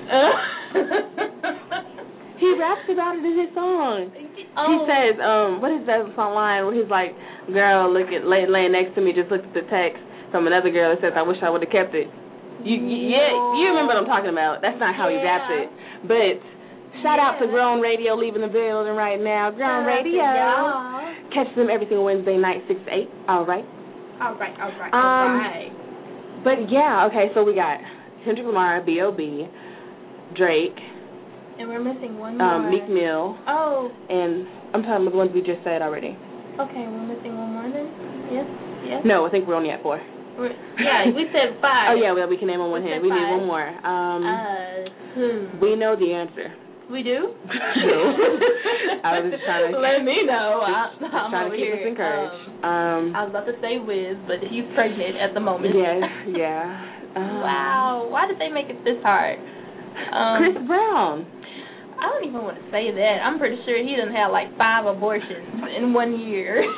He raps about it in his song.
Oh.
He says, um, what is that song line where he's like, girl, look at lay, laying next to me, just look at the text from another girl that says, I wish I would have kept it. You, you, yeah, you remember what I'm talking about. That's not how
yeah.
he raps it. But shout
yeah.
out to Grown Radio leaving the building right now. Grown
shout
Radio. Catch them every single Wednesday night, six to eight. All right.
All right, all right,
um,
all right.
But yeah, okay, so we got Kendrick Lamar, B O B, Drake.
And we're missing one more.
Um, Meek Mill.
Oh.
And I'm talking about the ones we just said already.
Okay, we're missing one more then? Yes? Yes?
No, I think we're only at four.
We're, yeah, we said five.
Oh, yeah, well, we can name on one
we
hand. We
five.
need one more. Um,
uh, hmm.
We know the answer.
We do?
No. I was just trying to...
Let me know.
Just,
I,
just
I'm
trying
over
to keep
here.
us encouraged.
Um,
um,
I was about to say Wiz, but he's pregnant at the moment.
Yes, yeah. Um,
wow. Why did they make it this hard? Um,
Chris Brown.
I don't even want to say that. I'm pretty sure he done had like five abortions in one year.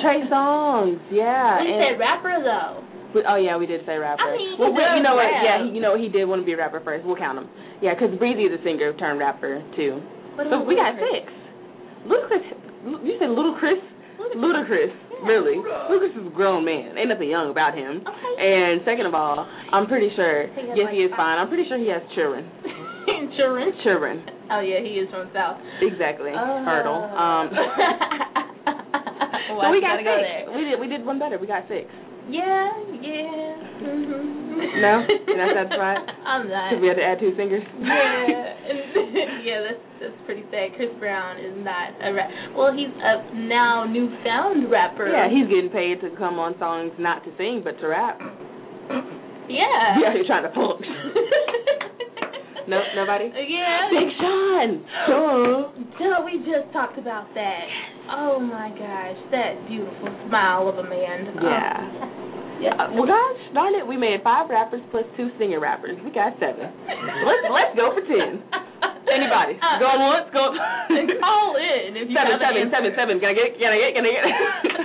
Trey Songz, yeah.
We
and,
said rapper though.
We, oh yeah, we did say rapper.
I mean,
well,
he
we, you know what?
rap.
Yeah, he, you know he did want to be a rapper first. We'll count him. Yeah, because Breezy is a singer turned rapper too.
What
so we got six. Ludacris, you said Ludacris? Ludacris, yeah. Really? Ludacris is a grown man. Ain't nothing young about him.
Okay.
And second of all, I'm pretty sure.
He
Yes,
like
he is
five.
fine. I'm pretty sure he has children.
Children.
Children.
Oh yeah, he is from the South.
Exactly.
Uh,
Hurdle. Um.
well,
so we got
go
six.
there.
We did. We did one better. We got six.
Yeah, yeah. Mm-hmm.
No, you're not satisfied.
I'm not.
Because we had to add two singers.
Yeah, yeah. That's that's pretty sad. Chris Brown is not a rap. Well, he's a now newfound rapper.
Yeah, he's getting paid to come on songs not to sing but to rap.
Yeah.
Yeah, you're trying to punk. No, nobody?
Yeah.
Big Sean. Duh.
Duh, we just talked about that. Oh my gosh, that beautiful smile of a man.
Yeah.
Oh. Yeah.
Uh, well, gosh, darn it, we made five rappers plus two singer rappers. We got seven. let's let's go for ten. Anybody?
Uh,
Going once, go.
Call in if you
seven,
have
seven,
an
seven, seven. Can I get? Can I get? Can I get?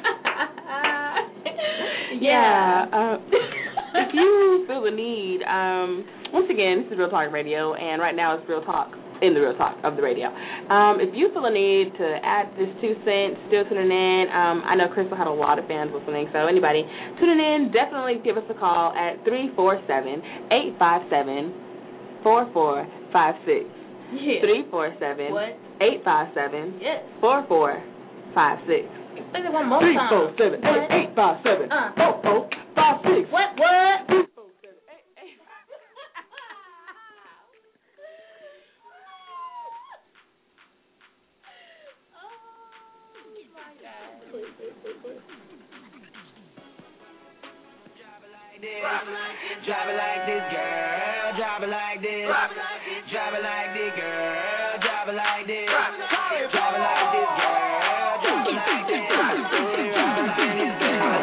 yeah. Uh, if you feel the need, um, once again, this is Real Talk Radio, and right now it's Real Talk in the Real Talk of the radio. Um, if you feel a need to add this two cents, still tuning in, um, I know Crystal had a lot of fans listening, so anybody tuning in, definitely give us a call at three four seven, eight five seven, four four five six.
Yeah.
three four seven, eight five seven,
yes.
four four five six.
Say it one more
three
time.
four seven, eight five seven,
uh.
four four five six.
What, what?
Drive it like this, girl. Drive it like this. Drive it like this, girl. Drive it like this. Drive it like this, girl. Drive it like this. Drive it like this,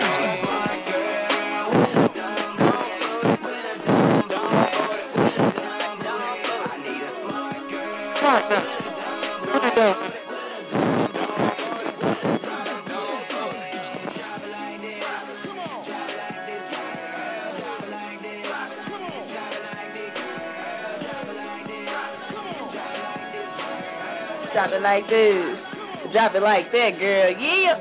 girl.
Drop it like this. Drop it like that, girl. Yeah.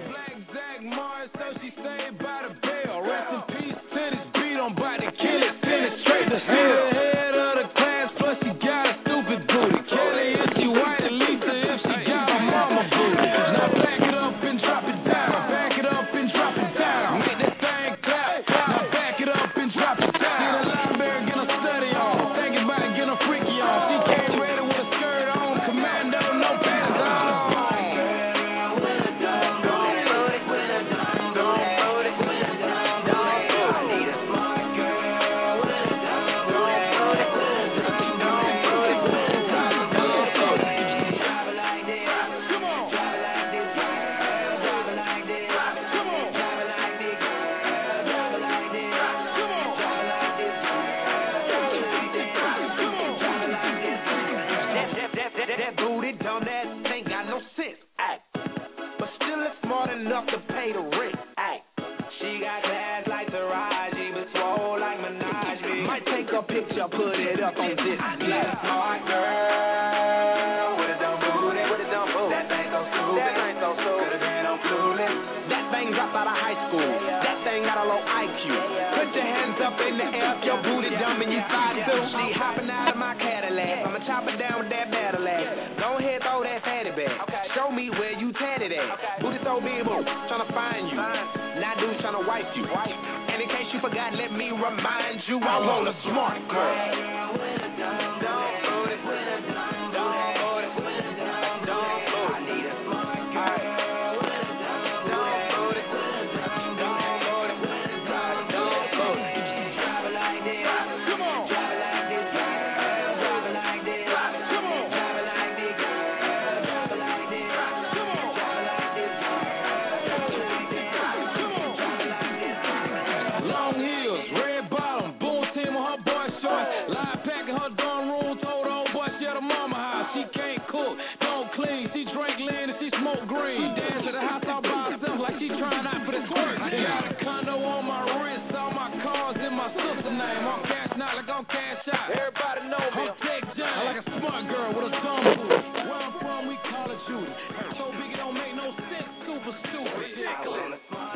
gon' cash out.
Everybody know me.
I'm Tech John. I like a smart girl with a thumb booty. Where I'm from, we call it Judy. So big it don't make no sense. Super stupid. Ridiculous.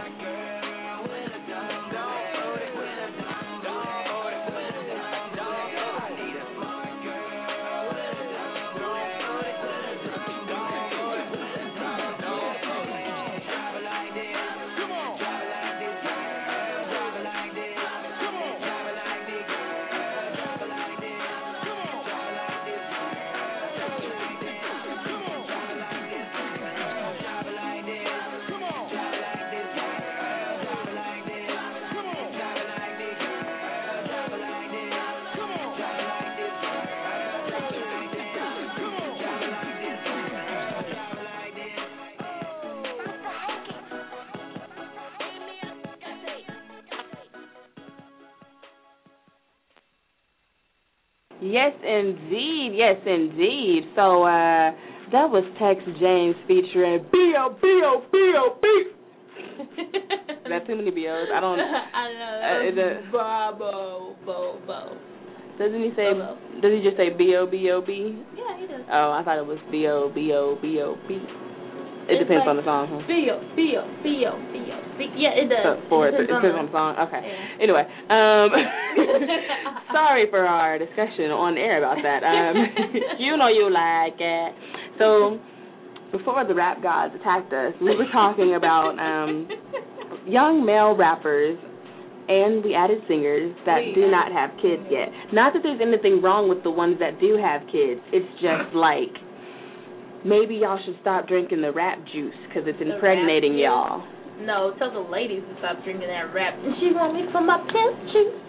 Yes, indeed. Yes, indeed. So uh, that was Tex James featuring B O B O B O B. Is that too many B O's? I don't.
I know.
Uh, is it,
Bravo, bo, bo.
Doesn't he say?
Bo, bo.
Does he just say B O B O B?
Yeah, he does.
Oh, I thought it was B O B O B O B. It
It's
depends
like
on the song, huh?
B O B O B O B O B. Yeah, it does.
So, for it, it depends on the song. Okay. Yeah. Anyway, um, sorry for our discussion on air about that. Um, you know you like it. So before the rap gods attacked us, we were talking about um, young male rappers and we added singers that do not have kids yet. Not that there's anything wrong with the ones that do have kids. It's just like maybe y'all should stop drinking the rap juice because it's impregnating y'all.
No, tell the ladies to stop drinking that rap. And she want me for my piss juice.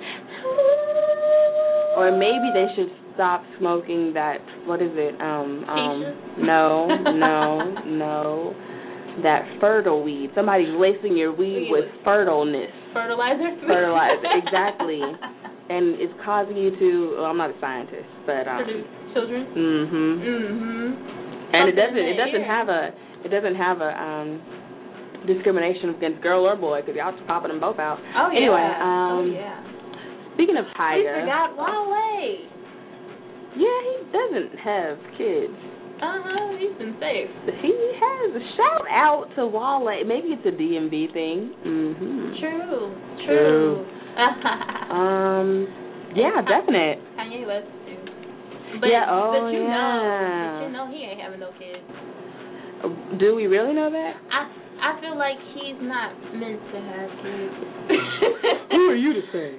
Or maybe they should stop smoking that, what is it? Um, um, no, no, no. That fertile weed. Somebody's lacing your weed with fertileness.
Fertilizer?
Fertilizer, exactly. And it's causing you to, well, I'm not a scientist, but um,
produce children?
Mm-hmm.
Mm-hmm.
And it doesn't it doesn't have a it doesn't have a um discrimination against girl or boy because y'all just popping them both out.
Oh yeah.
Anyway, um
oh yeah.
Speaking of Tiger.
We forgot Wale.
Yeah, he doesn't have kids.
Uh-huh, he's been safe.
He has a shout out to Wale. Maybe it's a D M V thing. Mhm.
True. True.
True. um yeah, definite.
Kanye West too. But,
yeah, oh,
but you
yeah.
know, but you know he ain't having no kids.
Do we really know that?
I I feel like he's not meant to have kids.
Who are you to say?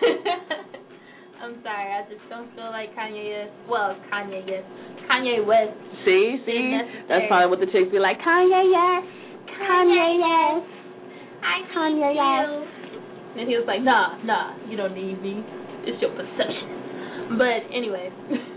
I'm sorry, I just don't feel like Kanye is. Well, Kanye yes, Kanye West.
See, see, that's probably what the chicks be like. Kanye yes, Kanye yes,
I
Kanye yes.
And he was like, Nah, nah, you don't need me. It's your perception. But anyway,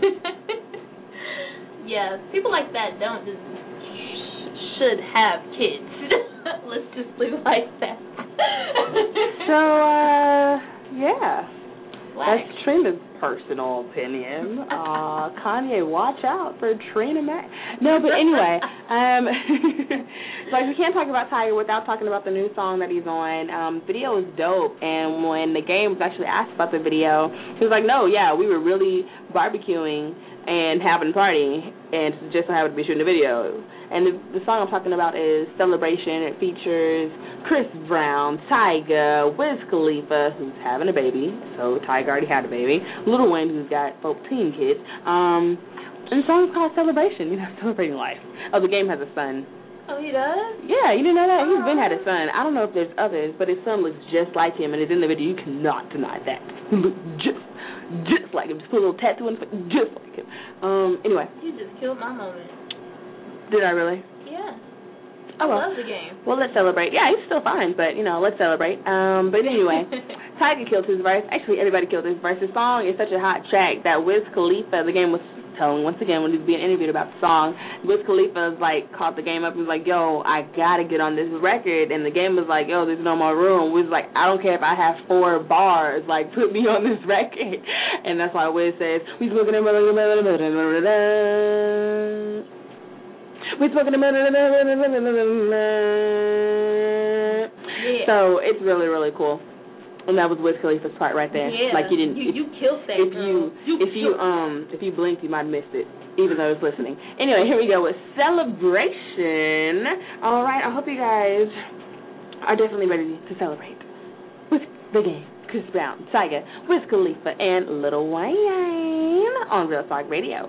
yeah, people like that don't just sh- should have kids. Let's just leave it like that.
So, uh, yeah,
Black.
that's Trina's personal opinion. Uh, Kanye, watch out for Trina Mac. No, but anyway, um, like we can't talk about Tiger without talking about the new song that he's on. Um, video is dope, and when the game was actually asked about the video, he was like, "No, yeah, we were really barbecuing and having a party, and just so happened to be shooting a video." And the, the song I'm talking about is Celebration. It features Chris Brown, Tyga, Wiz Khalifa, who's having a baby. So Tyga already had a baby. Lil Wayne, who's got fourteen kids. Um, and the song's called Celebration, you know, celebrating life. Oh, the game has a son.
Oh, he does?
Yeah, you didn't know that? He's been had a son. I don't know if there's others, but his son looks just like him, and it's in the video. You cannot deny that. He looks just, just like him. Just put a little tattoo on his face, just like him. Um, anyway.
You just killed my moment.
Did I really?
Yeah.
Oh, well.
I love the game.
Well, let's celebrate. Yeah, he's still fine, but, you know, let's celebrate. Um, but anyway, Tyga killed his verse. Actually, everybody killed his verse. The song is such a hot track that Wiz Khalifa, the game was telling once again when he was being interviewed about the song, Wiz Khalifa was like, caught the game up and was like, yo, I got to get on this record. And the game was like, yo, there's no more room. Wiz was like, I don't care if I have four bars. Like, put me on this record. And that's why Wiz says, we smoking in We spoken about it.
Yeah.
So it's really, really cool. And that was Wiz Khalifa's part right there.
Yeah.
Like you didn't.
You, you killed that
If
girl.
you,
you
if you um if you blinked, you might have missed it, even though I was listening. Anyway, here we go with Celebration. All right, I hope you guys are definitely ready to celebrate with the game. Chris Brown, Tyga, Wiz Khalifa, and Lil Wayne on Real Talk Radio.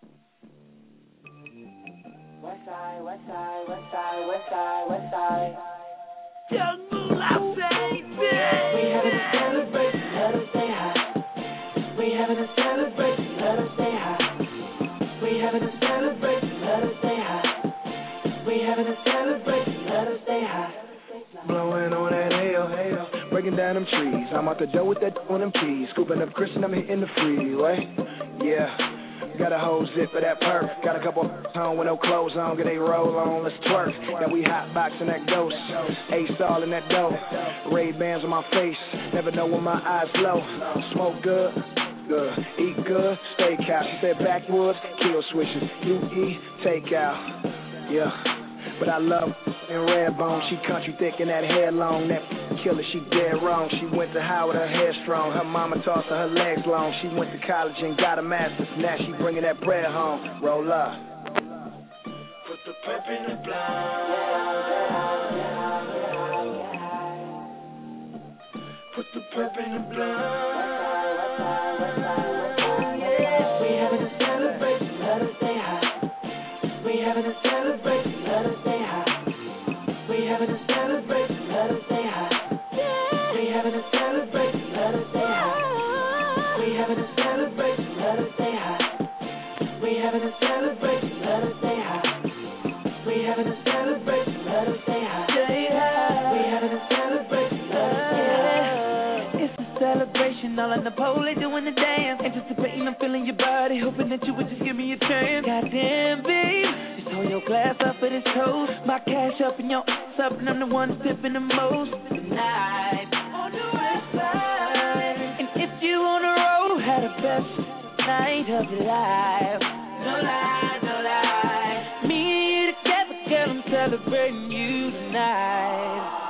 West side, west side, west side, west side, west side.
Young Moolah, baby.
We having a celebration, let us stay high. We having a celebration, let us stay high. We having a celebration, let us stay high. We having a celebration, let us stay high.
Blowing on that hail, hail, breaking down them trees. I'm out the door with that on them keys, scooping up Chris and I'm hitting the freeway. Yeah, got a whole zip of that perk. Got a couple home with no clothes on, get they roll on, let's twerk. Now we hot boxing that ghost, ace all in that dough. Ray Bans on my face, never know when my eyes low. Smoke good, good, eat good, steakhouse. She said backwoods, kill switches, you eat takeout. Yeah. But I love in red bone. She country thick and that hair long. That killer, she dead wrong. She went to Howard, her hair strong. Her mama tossed her, her legs long. She went to college and got a master's. Now she bringing that bread home. Roll up.
Put the pep in the blind. Put the pep in the blind.
We having a celebration, let us stay high. We having a celebration, let us stay high. We having a celebration, let us stay high. We having a celebration, let us stay high. We having a celebration, let us stay high. We having a celebration, let us stay high. We having a celebration, let us stay high. We having a celebration, let us stay high.
It's a celebration, all on the pole, they doing the dance. Anticipating, I'm feeling your body, hoping that you would just give me a chance. Goddamn, babe, just hold your glass up at his toes. My cash up and your ass up, and I'm the one tipping the most tonight on the west side. And if you on the road, had the best night of your life. No lie, no lie. Me and you together, girl, I'm celebrating you tonight.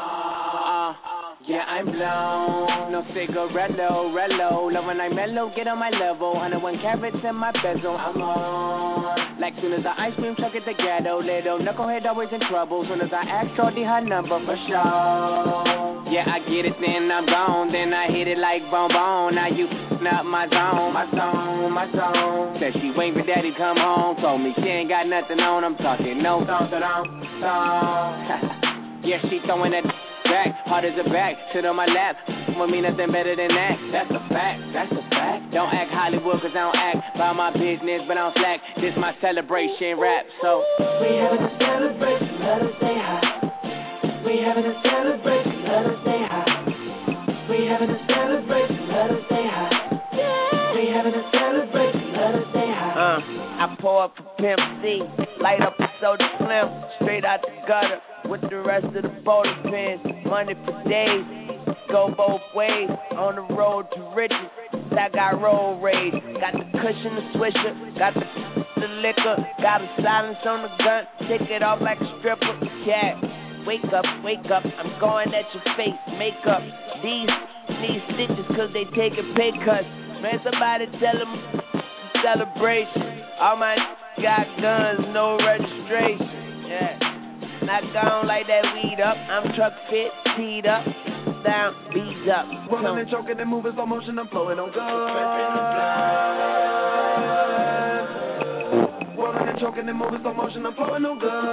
Yeah, I'm blown, no cigarello, rello. Love when I mellow, get on my level. one oh one carats in my bezel, I'm on. Like soon as the ice cream truck at the ghetto, little knucklehead always in trouble. Soon as I ask Shorty her number for sure. Yeah, I get it, then I'm gone. Then I hit it like bone bone. Now you f***ing up my zone, my zone, my zone. Said she waiting for daddy to come home. Told me she ain't got nothing on. I'm talking no song, song, song. Yeah, she throwing that back, hard as a back, sit on my lap, with me nothing better than that, that's a fact, that's a fact, don't act Hollywood cause I don't act by my business, but I don't slack, this my celebration rap, so
we having a celebration, let us stay high, we having a celebration, let us stay high, we having a celebration, let us stay high, we having a celebration, let us stay high.
Uh, I pour up for Pimp C, light up a soda slim, straight out the gutter, with the rest of the bowling pins, money for days, go both ways, on the road to riches, I got road rage, got the cushion, the swisher, got the the liquor, got a silence on the gun, take it off like a stripper, yeah, wake up, wake up, I'm going at your face, makeup, these, these stitches cause they taking pay cuts, man somebody tell them celebration, all my got guns, no registration, yeah. Not gone like that weed up. I'm truck fit, teed up, down, beat up.
Rolling and choking and moving slow motion, I'm flowing on good. Rolling and choking and moving slow motion, I'm flowing on good.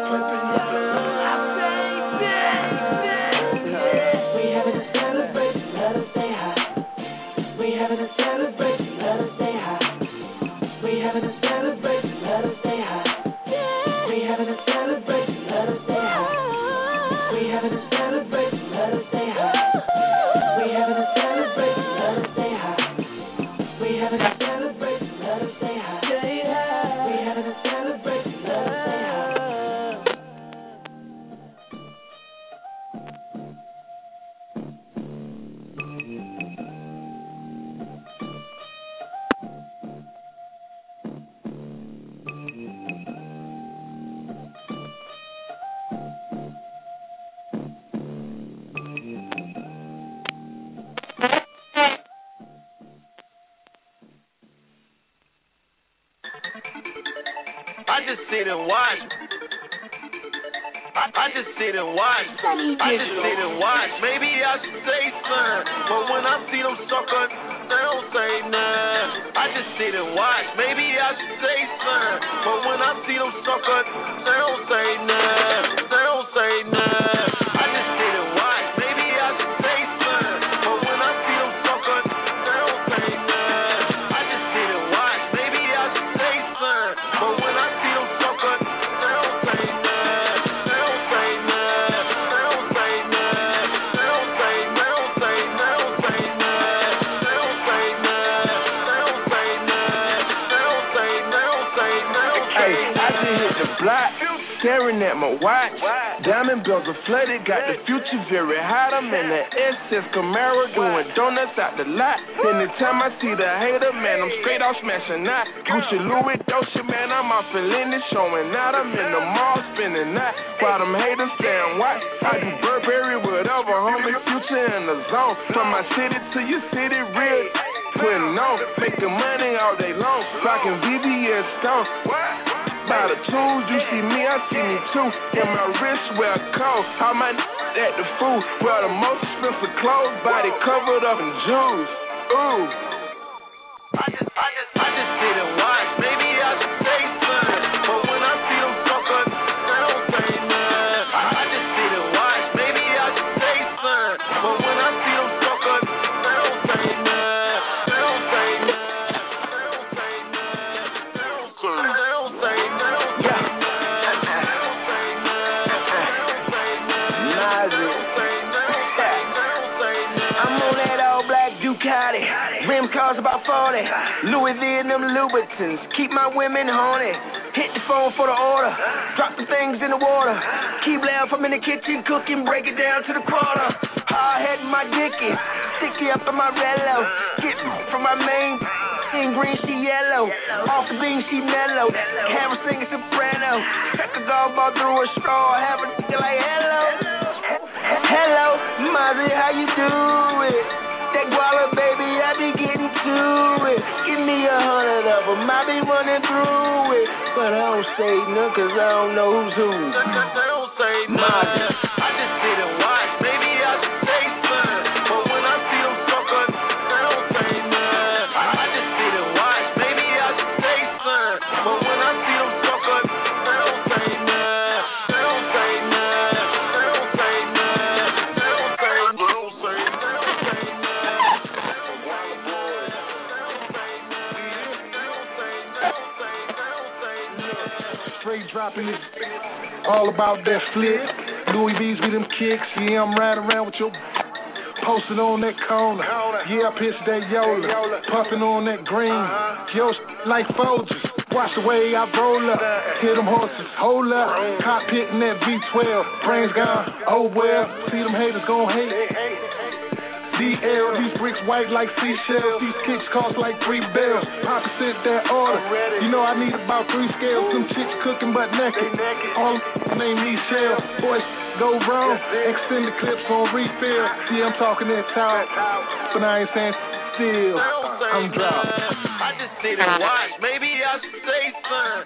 We having a celebration, let us stay high. We having a celebration, let us stay high. We having a celebration, let us stay high. We having a celebration, let us stay high. We having a celebration, let us stay high. We having a celebration, let us stay high. We having a celebration, let us stay high. We having a celebration, let us stay high.
sit and watch. I, I just sit and watch. I just sit and watch. Maybe I should say something, but when I see them suckers, they don't say nothing. I just sit and watch. Maybe I should say something, but when I see them suckers, they don't say nothing. They don't say nothing. I just sit and watch. Maybe I should say something, but when I see them suckers, they don't say nothing. I just sit and watch. Maybe I should say something, but when I see them suckers, they don't say nothing.
Block, staring at my watch. Diamond bells are flooded, got the future very hot. I'm in the S S Camaro doing donuts out the lot. Anytime I see the hater, man, I'm straight off smashing out. Gucci, Louis, Dolce, man, I'm off in Lindy showing out. I'm in the mall spinning out. While them haters saying what? I do Burberry, whatever, homie, future in the zone. From my city to your city, real putting on, making money all day long. Rocking V V S Stone. By the tools, you see me, I see me too. And my wrist wear cold. All my n- at the food, wear the most expensive clothes, body covered up in jewels. Ooh.
I just, I just, I just sit and watch. Maybe I should say something, but when I see them suckers, they don't say nothing. I just sit and watch. Maybe I should say something, but when I see them suckers, they don't say nothing. They don't say nothing. They don't say nothing. They don't say nothing. They don't say nothing.
Ducati, rim cars about forty, Louis V and them Louboutins, keep my women horny. Hit the phone for the order, drop the things in the water. Keep loud from in the kitchen, cooking, break it down to the quarter. Hard head in my dicky, sticky up in my rello. Get from my main, in green she yellow, off the beam she mellow. Camera singing soprano, check a golf ball through a straw, have a nigga like hello. Hello, Mozzie, how you do it? That guala, baby, I be getting to it. Give me a hundred of them, I be running through it. But I don't say nothing, cause I don't know who's who.
They don't say nothing. I just sit and watch. Maybe I should say something, but when I see them suckers, they don't say nothing. I just sit and watch. Maybe I should say something, but when I see them suckers, they don't say nothing. They don't say nothing. They don't say nothing. They don't say nothing. They don't say nothing.
Straight dropping this, all about that flip. Louis V's with them kicks. Yeah, I'm riding around with your posted on that corner. Yeah, I pitched that Yola, puffing on that green. Yo, like Folgers. Watch the way I roll up. Hear them horses, hold up. Cockpit in that V twelve. Brains gone, oh well. See them haters gon' hate. D L, these bricks white like seashells. These kicks cost like three bells. Papa sent that order. You know I need about three scales. Some chicks cooking but naked. All name Michelle. Boys go wrong. Extend the clips on refill. See, I'm talking that talk, but I ain't saying still. I'm dropped.
I just sit and watch. Maybe I should say something.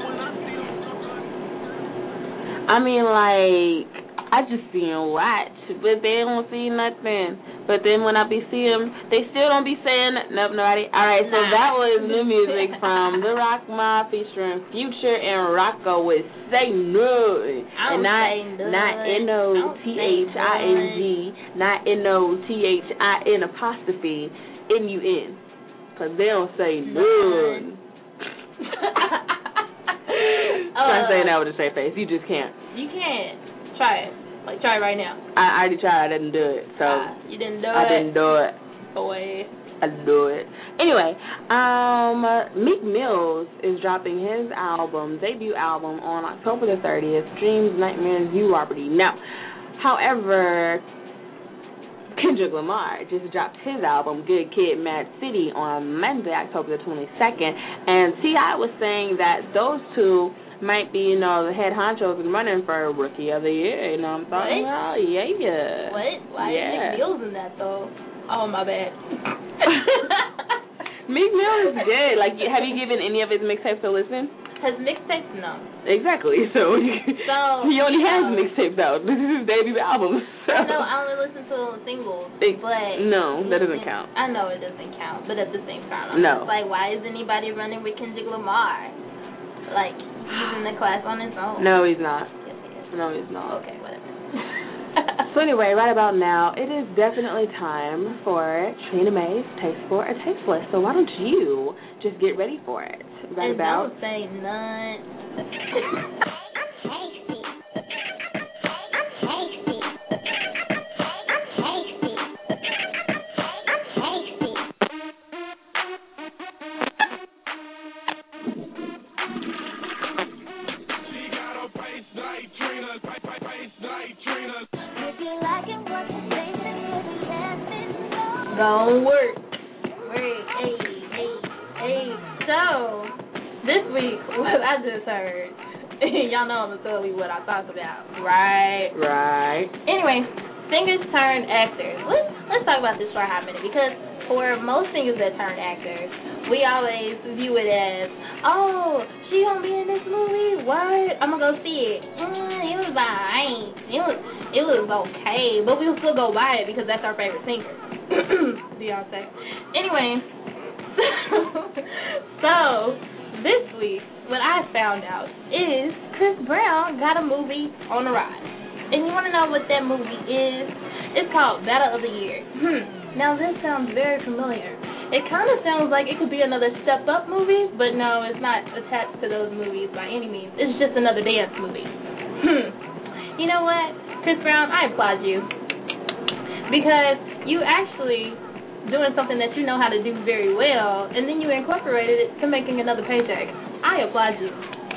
I mean, like, I just see and watch, but they don't see nothing. But then when I be see them, they still don't be saying nope, nobody. All right, so that was new music from The Rock Mob featuring Future and Rocco with Say Nothing. And not, not N O T H I N G, not N O T H I N apostrophe N U N. Because they don't say nothing. Try saying that with a straight face. You just can't.
You can't. Try it. Like, try it right now.
I already tried. I didn't do it. So
uh, you didn't do
I
it?
I didn't do it.
Boy.
I didn't do it. Anyway, um, Meek Mills is dropping his album, debut album, on October the thirtieth, Dreams, Nightmares, You Already Know. However, Kendrick Lamar just dropped his album, Good Kid, Mad City, on Monday, October the twenty-second. And T I was saying that those two might be, you know, the head honchos and running for Rookie of the Year. You know what I'm talking about? Yeah, yeah.
What? Why
yeah.
is Meek Mills in that, though? Oh, my bad.
Meek Mill is good. Like, have you given any of his mixtapes a listen?
Because mixtapes, no.
Exactly. So,
so
he only has
um,
mixtapes out. This is his debut album. So.
I know, I only listen to singles.
It,
but
no, that doesn't count.
I know it doesn't count, but at the same time, I'm
no.
just like, why is anybody running with Kendrick Lamar? Like, he's in the class on his own.
No, he's not.
Yes, he is.
No, he's not.
Okay, whatever.
So anyway, right about now, it is definitely time for Trina May's Tasteful or Tasteless. So why don't you just get ready for it? Right
and
about.
Don't say none. Gonna work. Wait, hey, hey, hey. So, this week, what I just heard, y'all know I'm totally what I talk about, right?
Right.
Anyway, singers turn actors. Let's let's talk about this for a hot minute, because for most singers that turn actors, we always view it as, oh, she gonna be in this movie? What? I'm gonna go see it. Mm, it was alright. It was it was okay, but we'll still go buy it because that's our favorite singer. Beyonce. Anyway, so this week, what I found out is Chris Brown got a movie on the rise. And you want to know what that movie is? It's called Battle of the Year. Hmm. Now, this sounds very familiar. It kind of sounds like it could be another Step Up movie, but no, it's not attached to those movies by any means. It's just another dance movie. Hmm. You know what, Chris Brown, I applaud you. Because you actually doing something that you know how to do very well, and then you incorporated it to making another paycheck. I applaud you.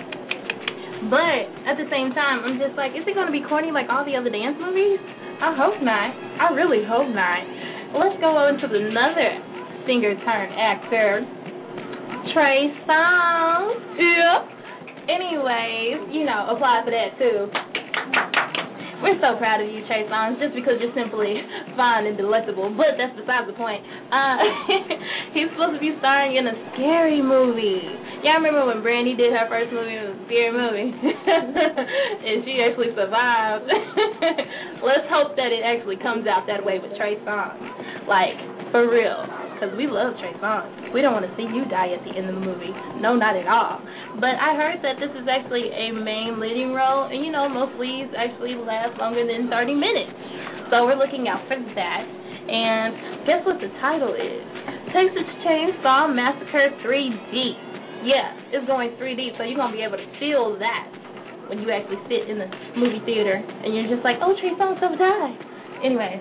But at the same time, I'm just like, is it going to be corny like all the other dance movies? I hope not. I really hope not. Let's go on to another singer turned actor, Trey Songz. Yeah. Anyways, you know, apply for that too. We're so proud of you, Trey Songz, just because you're simply fine and delectable. But that's besides the point. Uh, he's supposed to be starring in a scary movie. Y'all remember when Brandy did her first movie? It was a scary movie. And she actually survived. Let's hope that it actually comes out that way with Trey Songz. Like, for real. Because we love Trey Songz. We don't want to see you die at the end of the movie. No, not at all. But I heard that this is actually a main leading role, and you know, most leads actually last longer than thirty minutes. So we're looking out for that. And guess what the title is? Texas Chainsaw Massacre three D. Yeah, it's going three D, so you're going to be able to feel that when you actually sit in the movie theater, and you're just like, oh, Trey Songz have died. Anyway,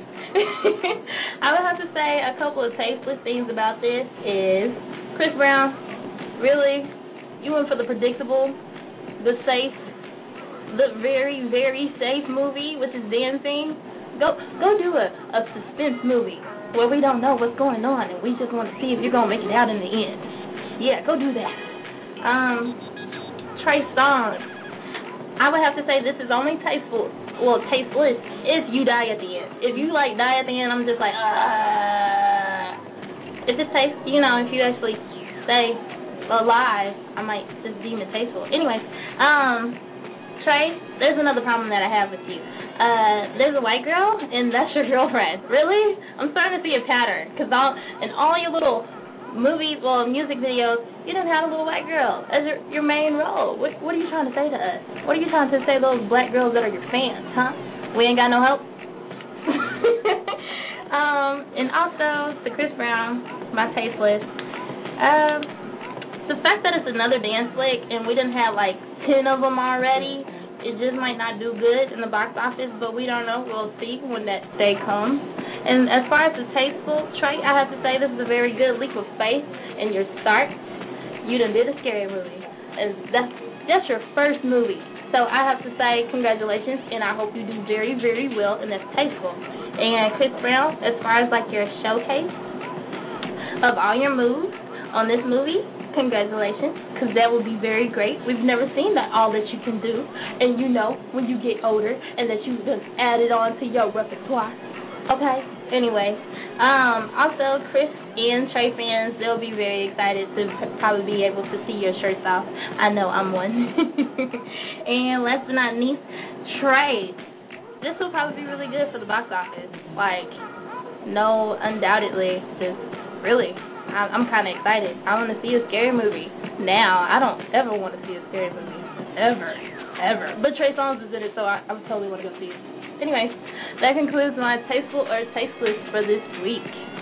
I would have to say a couple of tasteless things about this is, Chris Brown, really? You went for the predictable, the safe, the very, very safe movie, which is dancing. Go go do a, a suspense movie where we don't know what's going on and we just want to see if you're going to make it out in the end. Yeah, go do that. Um, Trey Songz. I would have to say this is only tasteful, well, tasteless if you die at the end. If you, like, die at the end, I'm just like, ah. If it tastes, you know, if you actually stay alive, I might just deem it tasteful. Anyways, um, Trey, there's another problem that I have with you. Uh, there's a white girl, and that's your girlfriend. Really? I'm starting to see a pattern, because all, in all your little movies, well, music videos, you done had a little white girl as your, your main role. What, what are you trying to say to us? What are you trying to say to those black girls that are your fans, huh? We ain't got no hope? um, and also, to Chris Brown, my tasteless, um, the fact that it's another dance flick and we didn't have like ten of them already, it just might not do good in the box office, but we don't know. We'll see when that day comes. And as far as the tasteful trait, I have to say this is a very good leap of faith in your start. You done did a scary movie. And that's, that's your first movie. So I have to say congratulations, and I hope you do very, very well, and that's tasteful. And Chris Brown, as far as like your showcase of all your moves on this movie, congratulations, because that will be very great. We've never seen that all that you can do, and you know when you get older and that you just add it on to your repertoire. Okay? Anyway, Um, also, Chris and Trey fans, they'll be very excited to p- probably be able to see your shirts off. I know I'm one. And last but not least, Trey. This will probably be really good for the box office. Like, no, undoubtedly, just really, I- I'm kind of excited. I want to see a scary movie. Now, I don't ever want to see a scary movie. Ever. Ever. But Trey Songz is in it, so I, I totally want to go see it. Anyway, that concludes my tasteful or tasteless for this week.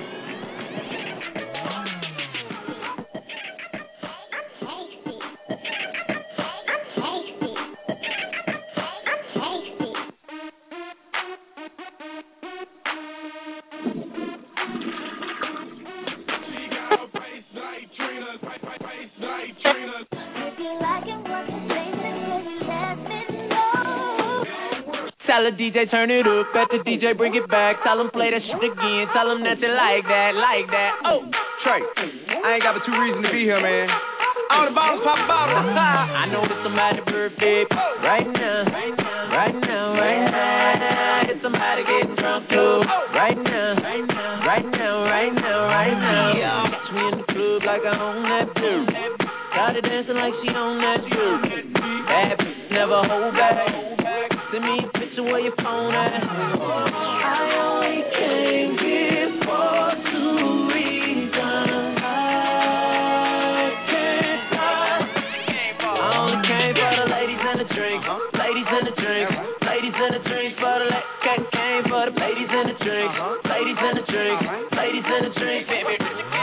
Tell the D J turn it up, bet the D J bring it back. Tell him play that shit again, tell him that they like that, like that. Oh, Trey, I ain't got but two reasons to be here, man. All the bottles, pop a bottle. I know it's somebody birthday right now, right now, right now, right now. It's somebody getting drunk too, right now, right now, right now, right now, right now. Yeah, catch me in the club like I own that blue. Got her dancing like she own that blue. Bad bitch never hold back. Send me a picture where your phone at. I only came here for two reasons. I can't lie. I only came for the ladies and the drink. Ladies and the drink. Ladies and the drink. For the la- came for the ladies and the drink. Ladies and the drink. Ladies and the drink. Baby,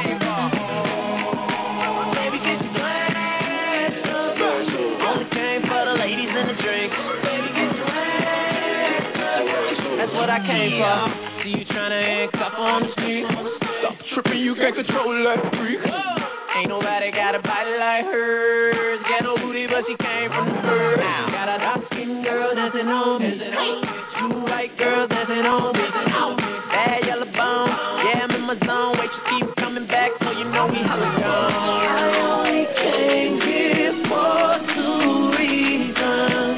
baby, get your glass up. Only came for the ladies and the drink. That's what I came for. See you tryna handcuff on the street. Stop tripping, you can't control that freak. Ain't nobody got a body like hers. Got no booty, but she came from the bird. Got a dark skinned girl dancing on me. Two white girls dancing on me. Bad yellow bone, yeah, I'm in my zone. Wait, you keep coming back, so you know we hella gone. I only came here for two reasons.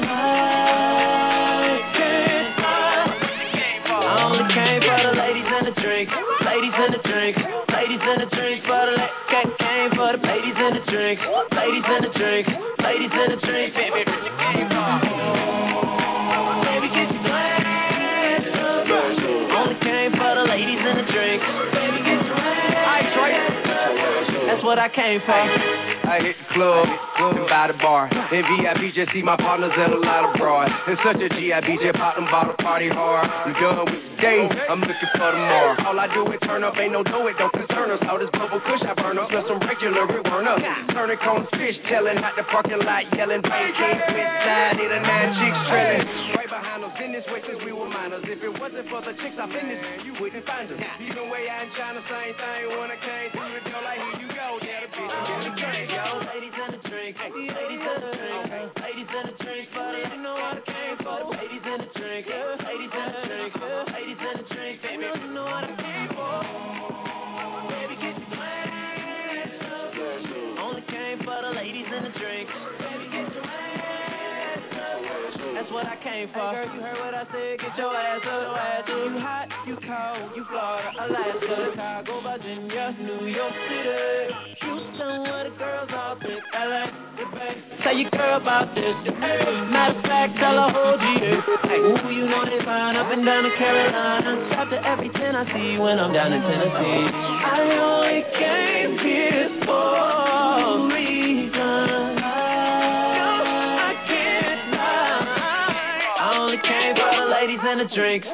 Ladies in the drink, ladies in the drink, for the la- came for the ladies in the drink, ladies in the drink, ladies in the drink, baby, came for. Baby, get your glass up. Only came for the ladies in the drink, baby, get your glass. Alright, Trey, that's what I came for.
I hit the club, and by the bar. In V I P, just see my partners and a lot of broad. It's such a G I B, just pop them bottle party hard. I'm done with the day, I'm looking for tomorrow. All I do is turn up, ain't no do it, don't concern us. All this bubble kush I burn up, plus some regular, it burn up. Turning cones, fish, telling out the parking lot, yelling, pancakes, with side, need a nine chicks trailing. Right behind us, in this way since we were minors. If it wasn't for the chicks up in this, you wouldn't find us. Even way I ain't trying the same thing when I came through the door, like here you go, yeah, the bitch in the drink, yo. Ladies in the drink, ladies in the drink, ladies in the drink, but you know what I came for. Ladies in the drink, ladies in the drink, ladies in the drink, baby, you know what I came for. Baby, get your glass up. Only came for the ladies in the drink. Baby, get your ass up. That's what I came for. Hey girl, you heard what I said, get your ass up. Your ass up. You hot, you cold, you Florida, Alaska, Chicago, Virginia, New York City, Houston, where the girls all thick, L A, the Bay. Tell your girl about this. Matter of fact, tell her whole G A. Hey, who you know they find up and down in Carolina. Shout to every ten I see when I'm down in Tennessee. I only came here for reasons. I can't lie. I only came for the ladies and the drinks.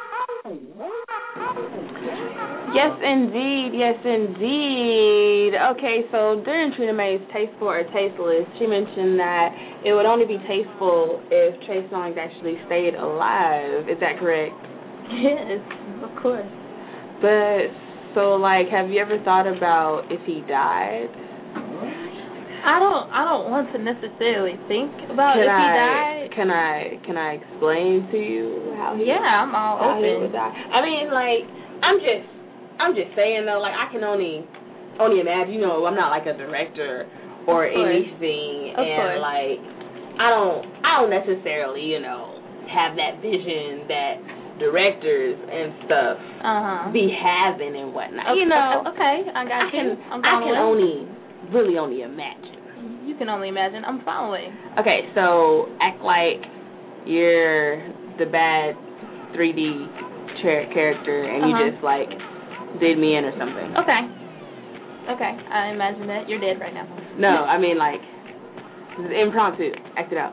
Yes, indeed. Yes, indeed. Okay, so during Trina May's Tasteful or Tasteless, she mentioned that it would only be tasteful if Trey Songz actually stayed alive. Is that correct?
Yes, of course.
But, so, like, have you ever thought about if he died?
I don't I don't want to necessarily think about
can
if he
I,
died.
Can I can I explain to you how he
Yeah, I'm all
how
open.
He would die? I mean, like, I'm just I'm just saying though, like I can only only imagine, you know, I'm not like a director or anything,
Of
and
course.
like I don't I don't necessarily, you know, have that vision that directors and stuff
uh-huh.
be having and whatnot.
Okay,
you know.
Okay, I got
I
you.
Can,
I'm
I
following.
can only, really only imagine.
You can only imagine. I'm following.
Okay, so act like you're the bad three D cha- character and
uh-huh.
you just, like, did me in or something.
Okay. Okay, I imagine that. You're dead right now.
No, I mean, like, impromptu. Act it out.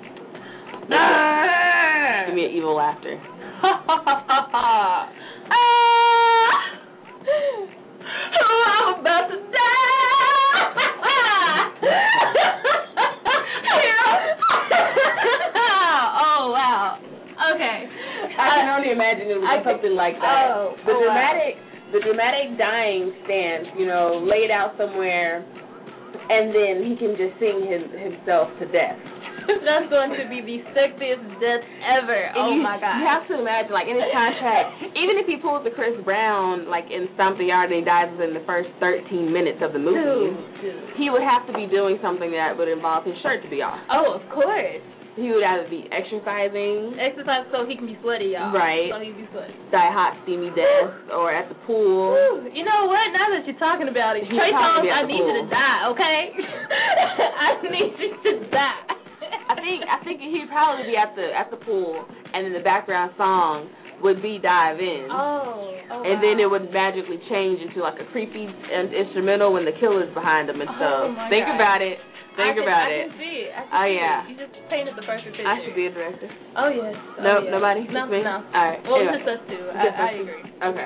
Ah! Give me an evil laughter.
ah! I'm about to die! Oh, wow. Okay.
I can only imagine it was I something could, like that.
Oh,
the
oh,
dramatic,
wow.
the dramatic dying stance, you know, laid out somewhere, and then he can just sing his, himself to death.
That's going to be the sexiest death ever.
And
oh
you,
my God!
You have to imagine, like in his contract, even if he pulls the Chris Brown, like in Stomp the Yard, and he dies within the first thirteen minutes of the movie,
dude, dude.
he would have to be doing something that would involve his shirt to be off.
Oh, of course.
He would either be exercising.
Exercise so he can be sweaty, y'all.
Right.
So he can be sweaty.
Die hot, steamy death, or at the pool.
Woo. You know what? Now that you're talking about it, Trey Songz, I need
pool.
you to die, okay? I need you to die.
I think I think he'd probably be at the at the pool, and then the background song would be Dive In.
Oh. oh
and
wow.
then it would magically change into like a creepy instrumental when the killer's behind him and stuff.
Oh my
Think
God.
about it. Think
I can,
about
I
it.
can see it. I can
oh
see
yeah.
It. You just painted the perfect picture.
I should be a director.
Oh yes.
No,
oh, yes.
nobody.
No,
just me?
no.
All right.
Well,
anyway.
just us two. I,
Just
I
us two.
agree.
Okay.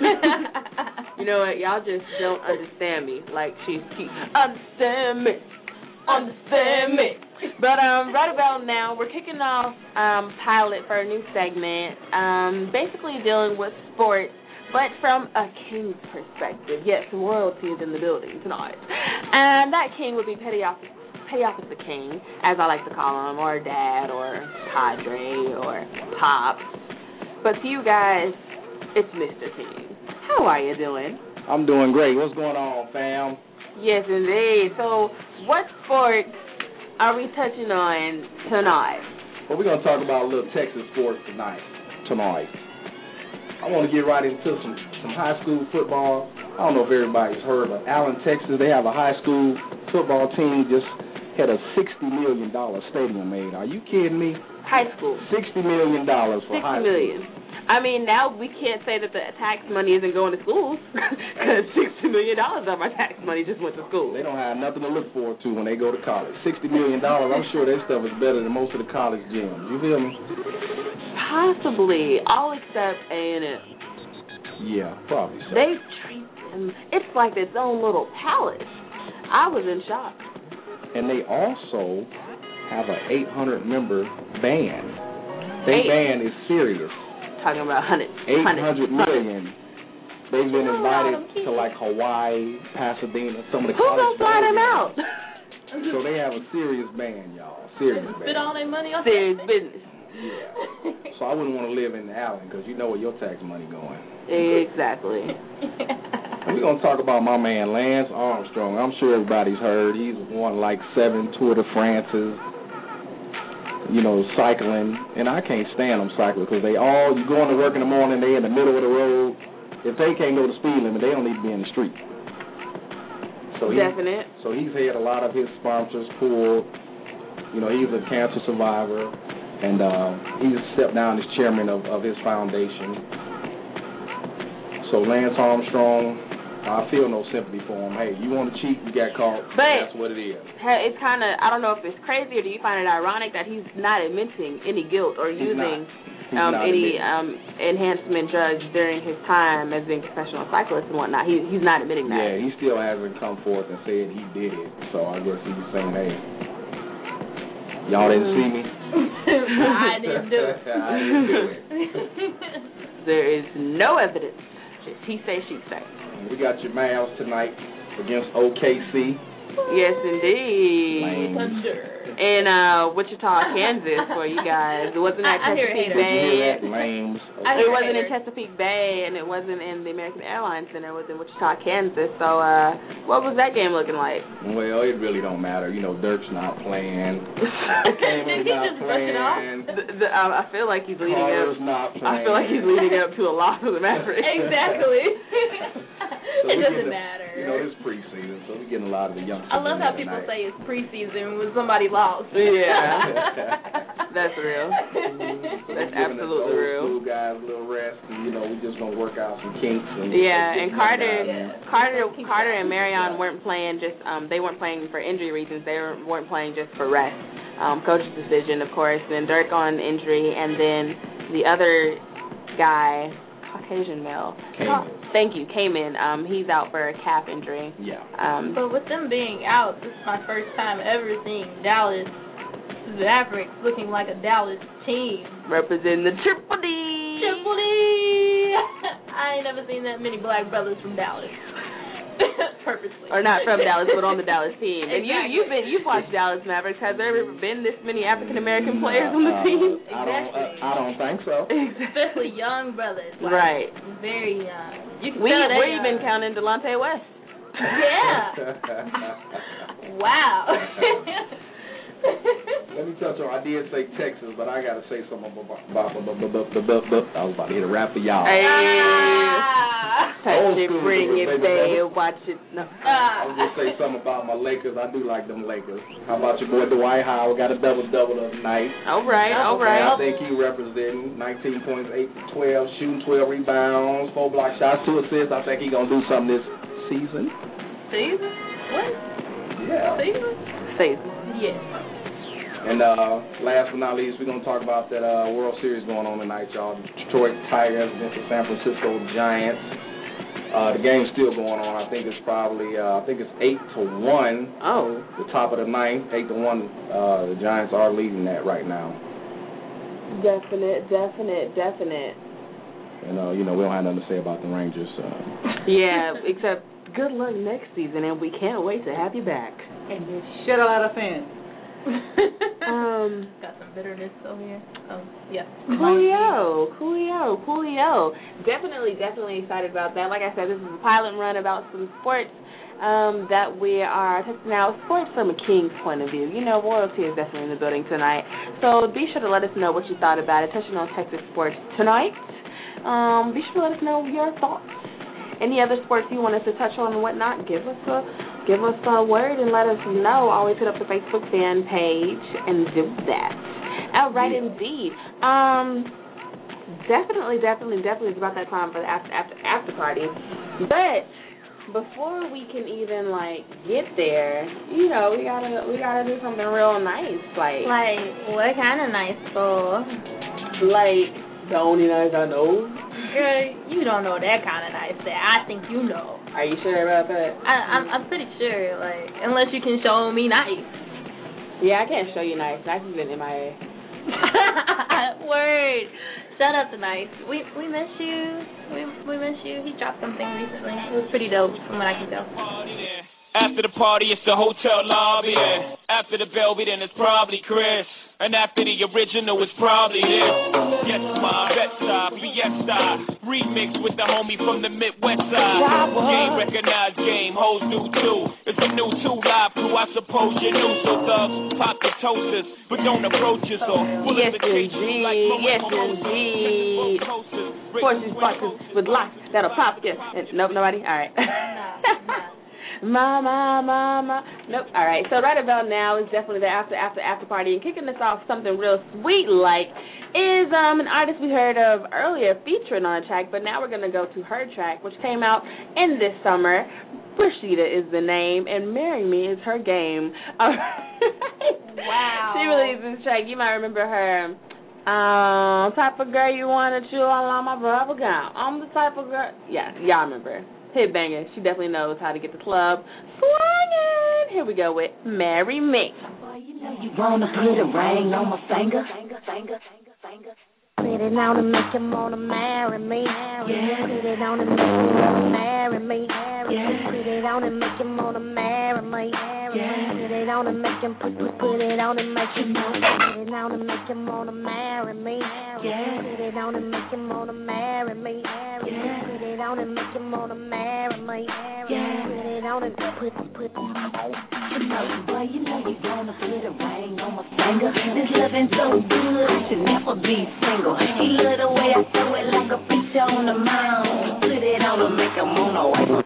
You know what? Y'all just don't understand me. Like she's cute. Understand me. Understand me. But um, right about now, we're kicking off um pilot for a new segment. Um, basically dealing with sports, but from a king's perspective. Yes, royalty is in the building tonight, and that king would be Petty Officer, Petty Officer King, as I like to call him, or Dad, or Padre, or Pop. But to you guys, it's Mister King. How are you doing?
I'm doing great. What's going on, fam?
Yes, indeed. So, what sports are we touching on tonight?
Well, we're going to talk about a little Texas sports tonight. Tonight. I want to get right into some, some high school football. I don't know if everybody's heard, but Allen, Texas, they have a high school football team just had a sixty million dollars stadium made. Are you kidding me?
High school.
sixty million dollars for high school.
sixty million dollars. I mean, now we can't say that the tax money isn't going to schools because sixty million dollars of our tax money just went to school.
They don't have nothing to look forward to when they go to college. sixty million dollars, I'm sure their stuff is better than most of the college gyms. You feel me?
Possibly. All except A and M.
Yeah, probably so.
They treat them, it's like its own little palace. I was in shock.
And they also have an eight hundred member band. Their
Eight.
band is serious.
Talking about hundreds.
eight hundred million. They've been invited to like Hawaii, Pasadena, some of the
Who's
college
gonna fly them out?
So they have a serious band, y'all. Serious band.
Spit all their money on
serious business.
Yeah. So I wouldn't want to live in Allen because you know where your tax money going.
Exactly.
And we're going to talk about my man Lance Armstrong. I'm sure everybody's heard. He's won like seven Tour de France's, you know, cycling. And I can't stand them cycling because they all, you going to work in the morning, they in the middle of the road. If they can't go to speed limit, they don't need to be in the street. So he,
Definite.
So he's had a lot of his sponsors pulled. You know, he's a cancer survivor. And uh, he's stepped down as chairman of, of his foundation. So Lance Armstrong, I feel no sympathy for him. Hey, you want to cheat, you got caught.
But
that's what it is.
It's kind of, I don't know if it's crazy or do you find it ironic that he's not admitting any guilt or
He's
using
He's
um,
not
any
admitting.
um, enhancement drugs during his time as being a professional cyclist and whatnot. He, he's not admitting that.
Yeah, he still hasn't come forth and said he did it. So I guess he's saying, hey, y'all didn't see me.
I didn't do it.
I didn't do it.
There is no evidence. Just he say, she say.
We got your Mavs tonight against O K C.
Yes, indeed.
Lames.
Thunder.
In uh, Wichita, Kansas, for you guys. It wasn't at
I- I hear
Chesapeake
haters.
You
Bay.
hear that? Lames.
I
It
hear
wasn't in
haters.
Chesapeake Bay, and it wasn't in the American Airlines Center. It was in Wichita, Kansas. So, uh, what was that game looking like?
Well, it really don't matter. You know, Dirk's not playing.
Did he just brush it off?
The, the, I I feel like he's leading
Carter's
up.
not playing.
I feel like he's leading up to a loss of the Mavericks.
Exactly.
So
It
we
doesn't
getting-
matter.
You know, it's preseason, so we're getting a lot of the youngsters.
I love
in
how
there
people
tonight.
say it's preseason when somebody lost.
Yeah. That's real.
So we're
That's
giving
absolutely
us old
real.
school guys a little rest, and you know, we just gonna work out some kinks. And
Yeah,
get
and
some
Carter,
guys in.
Carter, Carter, and Marion weren't playing just. Um, they weren't playing for injury reasons. They were, weren't playing just for rest. Um, coach's decision, of course. Then Dirk on injury, and then the other guy, Caucasian male.
Cayman.
Thank you, Cayman. Um, he's out for a calf injury.
Yeah.
Um,
But with them being out, this is my first time ever seeing Dallas Mavericks looking like a Dallas team.
representing the Triple D.
Triple D. I ain't never seen that many black brothers from Dallas. Purposely.
Or not from Dallas, but on the Dallas team. And you,
Exactly.
you've been, you've watched Dallas Mavericks. Has there ever been this many African American players on the
Uh,
team?
I don't. Uh, I don't think so.
Especially young brothers. Like,
Right.
Very young. You can
We,
tell they
where you been
young.
counting Delonte West?
Yeah. Wow.
Let me touch on. I did say Texas, but I got to say something about. about, about, about, about, about I was about to hit a rap for y'all.
Hey.
Ah.
Touch
Old
it,
school,
bring it,
baby,
babe, watch it. No.
I was gonna say something about my Lakers. I do like them Lakers. How about your boy Dwight Howard? Got a double double the other night.
All right, all right.
I think he representing nineteen points, eight to twelve, shooting twelve rebounds, four block shots, two assists. I think he gonna do something this season.
Season? What?
Yeah.
Season?
Season.
Yes.
And uh, last but not least, we're gonna talk about that uh, World Series going on tonight, y'all. The Detroit Tigers against the San Francisco Giants. Uh, the game's still going on. I think it's probably, uh, I think it's eight to one.
Oh.
The top of the ninth, eight to one. Uh, the Giants are leading that right now.
Definite, definite, definite.
And uh, you know, we don't have nothing to say about the Rangers. Uh,
Yeah, except good luck next season, and we can't wait to have you back.
And you shut a lot of fans.
um,
Got some bitterness over here. Um, yeah.
Coolio, coolio, coolio. Definitely, definitely excited about that. Like I said, this is a pilot run about some sports um, that we are testing out. Sports from a king's point of view. You know, royalty is definitely in the building tonight. So be sure to let us know what you thought about it. Touching on Texas sports tonight. Um, be sure to let us know your thoughts. Any other sports you want us to touch on and whatnot, give us a give us a word and let us know. Always hit up the Facebook fan page and do that. All right, yeah. Indeed. Um, definitely, definitely, definitely it's about that time for the after after after party. But before we can even like get there, you know, we gotta we gotta do something real nice, like
like what kind of nice for?
Like the only nice I know.
Girl, you don't know that kind of nice that I think you know.
Are you sure about that?
I, I'm I'm pretty sure, like, unless you can show me nice.
Yeah, I can't show you nice. Nice has been M I A.
Word. Shout out to Nice. We we miss you. We we miss you. He dropped something recently. It was pretty dope from what I can tell.
After the party, it's the hotel lobby. Yeah. After the Velvet, then it's probably Chris. And after the original, it's probably this. Yes, my Bed-Stuy, Fiesta. Remix with the homie from the Midwest side. Game recognized game, hoes do too. It's a new two live crew, I suppose you knew. So thugs, pop the toasters, but don't approach us or pull
yes,
the cages like
yes, indeed. Forces, boxes with locks that'll pop you. And, nope, nobody? All right. Mama, mama. Nope. All right. So right about now is definitely the after, after, after party. And kicking this off something real sweet like is um, an artist we heard of earlier featuring on a track, but now we're going to go to her track, which came out in this summer. Rashida is the name, and Marry Me is her game.
Wow.
She released this track. You might remember her. Um, type of girl you want to chew on my bubble gum. I'm the type of girl. Yeah, y'all remember. Hit banger. She definitely knows how to get the club swinging. Here we go with Marry Me.
You wanna put a ring on my finger? Finger, finger, finger, finger.
Put it on and make him wanna marry me. Yeah. Put it on and make him wanna marry me. Yeah. Put it on and make him wanna marry me. Yeah. Put it on and make him put put put it on and make him put it on and make him wanna marry me. Yeah. Put it on and make him wanna marry me. Yeah. Put it on and make him wanna marry me. Yeah. Put it on and put put. You know, boy, you know you wanna put a ring on my finger. This loving so good, I should never be single. He love the way I throw it like a preacher on the mound. Put it on and make him wanna wipe.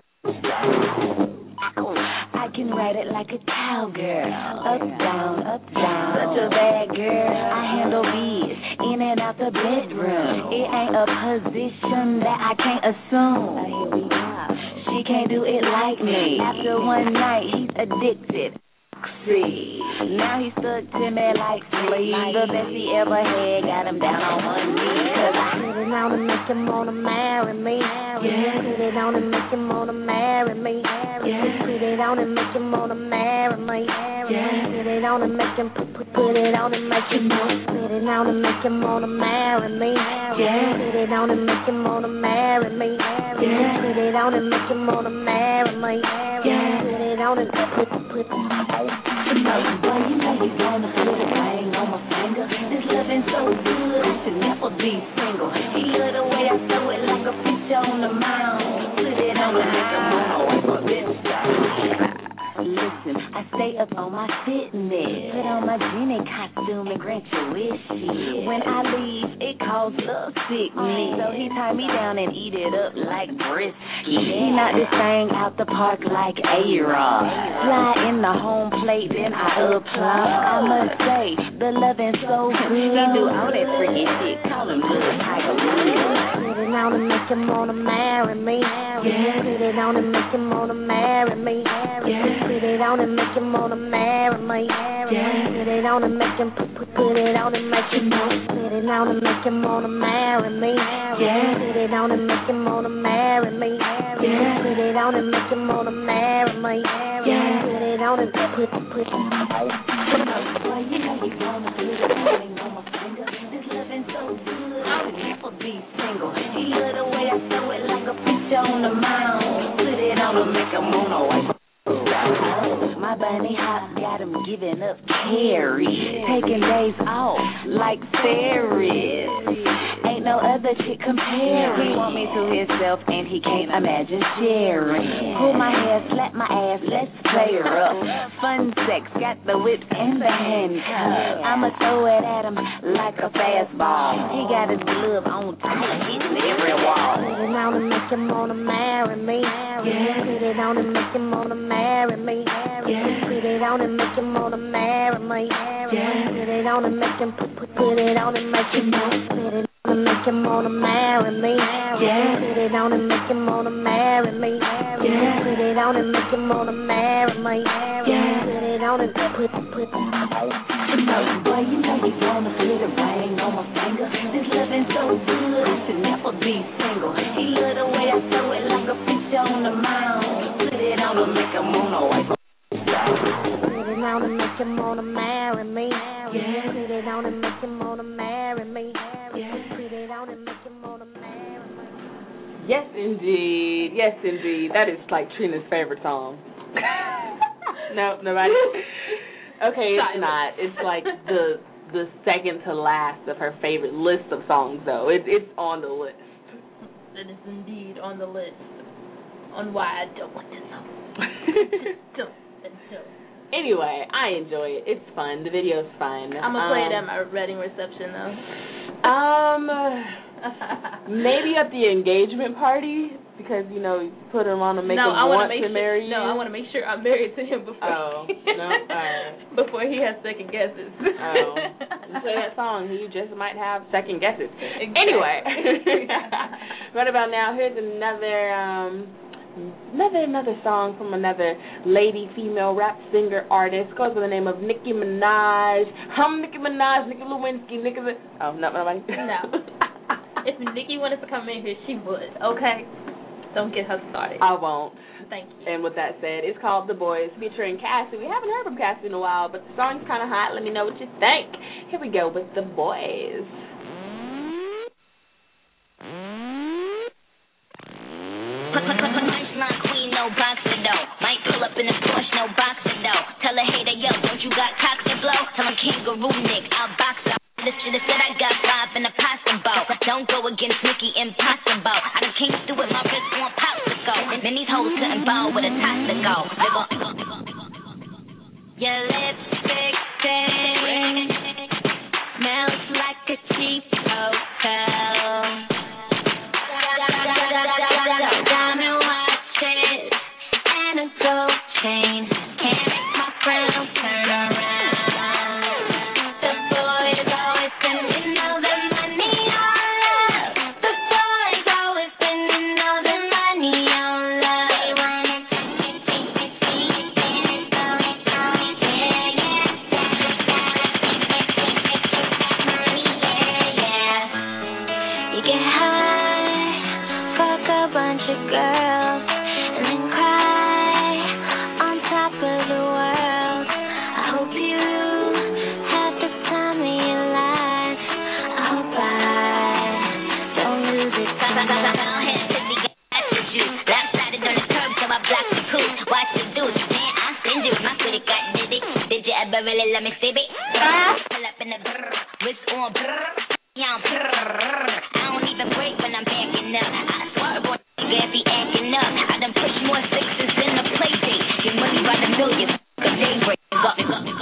I can ride it like a cowgirl. Up, down, up, down. Such a bad girl. I handle beats in and out the bedroom. It ain't a position that I can't assume. She can't do it like me. After one night, he's addicted. See, now he's stuck to me like sleep. The best he ever had got him down on one knee. Cause I put it on and make him wanna marry me. Yeah. Put it on and make him wanna marry me. Yeah. Put it on and make him wanna marry me. Yeah. Put it on and make him put put put it on and make him put it on and make him wanna marry me. Yeah. Put it on and make him wanna marry me. Yeah. Put it on and make him wanna marry me. Yeah. Put it on and put put. You know, boy, you know you wanna put a ring on my finger. This loving so good, I should never be single. He love the way I throw it like a preacher on the mound. Put it on and make him wanna wipe my bitch. Listen, I stay up on my fitness. Put on my Jenny costume and grant your wishes. When I leave, it causes love sickness. So he tie me down and eat it up like brisket. He knocked this thing out the park like A-Rod. Fly in the home plate, then I applaud. I must say, the loving so good. He do all that freaky shit. Call him Little Tiger Woods. Put it on and make him wanna marry me. Yeah. Put it on and make him wanna marry me. Yeah. Put it on and make him wanna marry me. Yeah. Put it on and make him put put put it on and make him put it on and make him wanna marry me. Yeah. Put it on and make him wanna marry me. Yeah. Put it on and make him wanna marry me. Yeah. Put it on and put put. Boy, you know you wanna put a ring on my finger. This loving so good, I would never be single. He love the way I throw it like a preacher on the mound. Put it on and make him wanna wipe. My bunny hop got him giving up carry, taking days off like fairies. Ain't no other chick comparing. He want me to himself and he can't imagine sharing. Pull my hair, slap my ass, let's play rough. Fun sex, got the whip and the handcuffs. I'ma throw it at him like a fastball. He got his glove on tight, hitting every wall. Put it on and make him wanna marry me. Yeah. Put it on and make him wanna marry me. Yeah. Put it on and make him wanna marry me. Yeah. Put it on and make him put put put it on and make him put it on and make him wanna marry me. Yeah. Put it on and make him wanna marry me. Yeah. Put it on and make him wanna marry me. Yeah. Put it on and put put. You know, boy, you know you wanna put a ring on my finger. This loving so good, I should never be single. He love the way I throw it like a preacher on the mound. Put it on and make him wanna wipe. Put it on and make him wanna marry me. Yeah. Put it on and make him wanna marry me. Yeah. Put it on and make him wanna marry me.
Yes, indeed. Yes, indeed. That is like Trina's favorite song. No, nobody. Okay, it's not. It's like the the second to last of her favorite list of songs, though. It, it's on the list.
It is indeed on the list. On why I don't want to know. Don't.
Anyway, I enjoy it. It's fun. The video's fun.
I'm gonna
um,
play it at my wedding reception though.
Um, maybe at the engagement party because you know you put him on to make
no,
him
I
want
make
to
sure,
marry you.
No, I want to make sure I'm married to him before.
Oh no, all right.
Before he has second guesses.
Oh, you play that song, he just might have second guesses.
Exactly.
Anyway, right about now, here's another. um Another another song from another lady, female rap singer, artist. Goes by the name of Nicki Minaj. I'm Nicki Minaj, Nicki Lewinsky, Nicki... Oh, no, nobody?
No. If Nicki wanted to come in here, she would, okay? Don't get her started.
I won't.
Thank you.
And with that said, it's called The Boys, featuring Cassie. We haven't heard from Cassie in a while, but the song's kind of hot. Let me know what you think. Here we go with The Boys.
Punchline queen, no boxer though. Might pull up in a Porsche, no boxer though. Tell a hater, yo, don't you got cocks to blow? Tell him kangaroo Nick, I'll box up. This shit is said I got five in a pasta bowl. Don't go against Nikki, impossible. I done came through with my wrist on popsicle. Then these hoes couldn't bowl with a toss to go. Your lipstick sing smells like a cheap hotel. Diamond watches and a gold chain can't make my frown turn around. The boys always spending all their money on love. The boys always spending all their money on love. They wanna you get high, fuck a bunch of girls, and then cry on top of the world. I hope you had the time of your life. I hope I don't lose it tonight. Left-sided on the curb, so I blocked the coupe. Watch the dudes, man, I'm stingy with my credit card, did it? Did you ever really let me save it? Pull up in the brrr, wrist on brrr, yeah, brrr. I don't even break when I'm backing up. I swerve on nigga if he acting up. I done push more sixes than the play date. Get money by the million, cause they break up.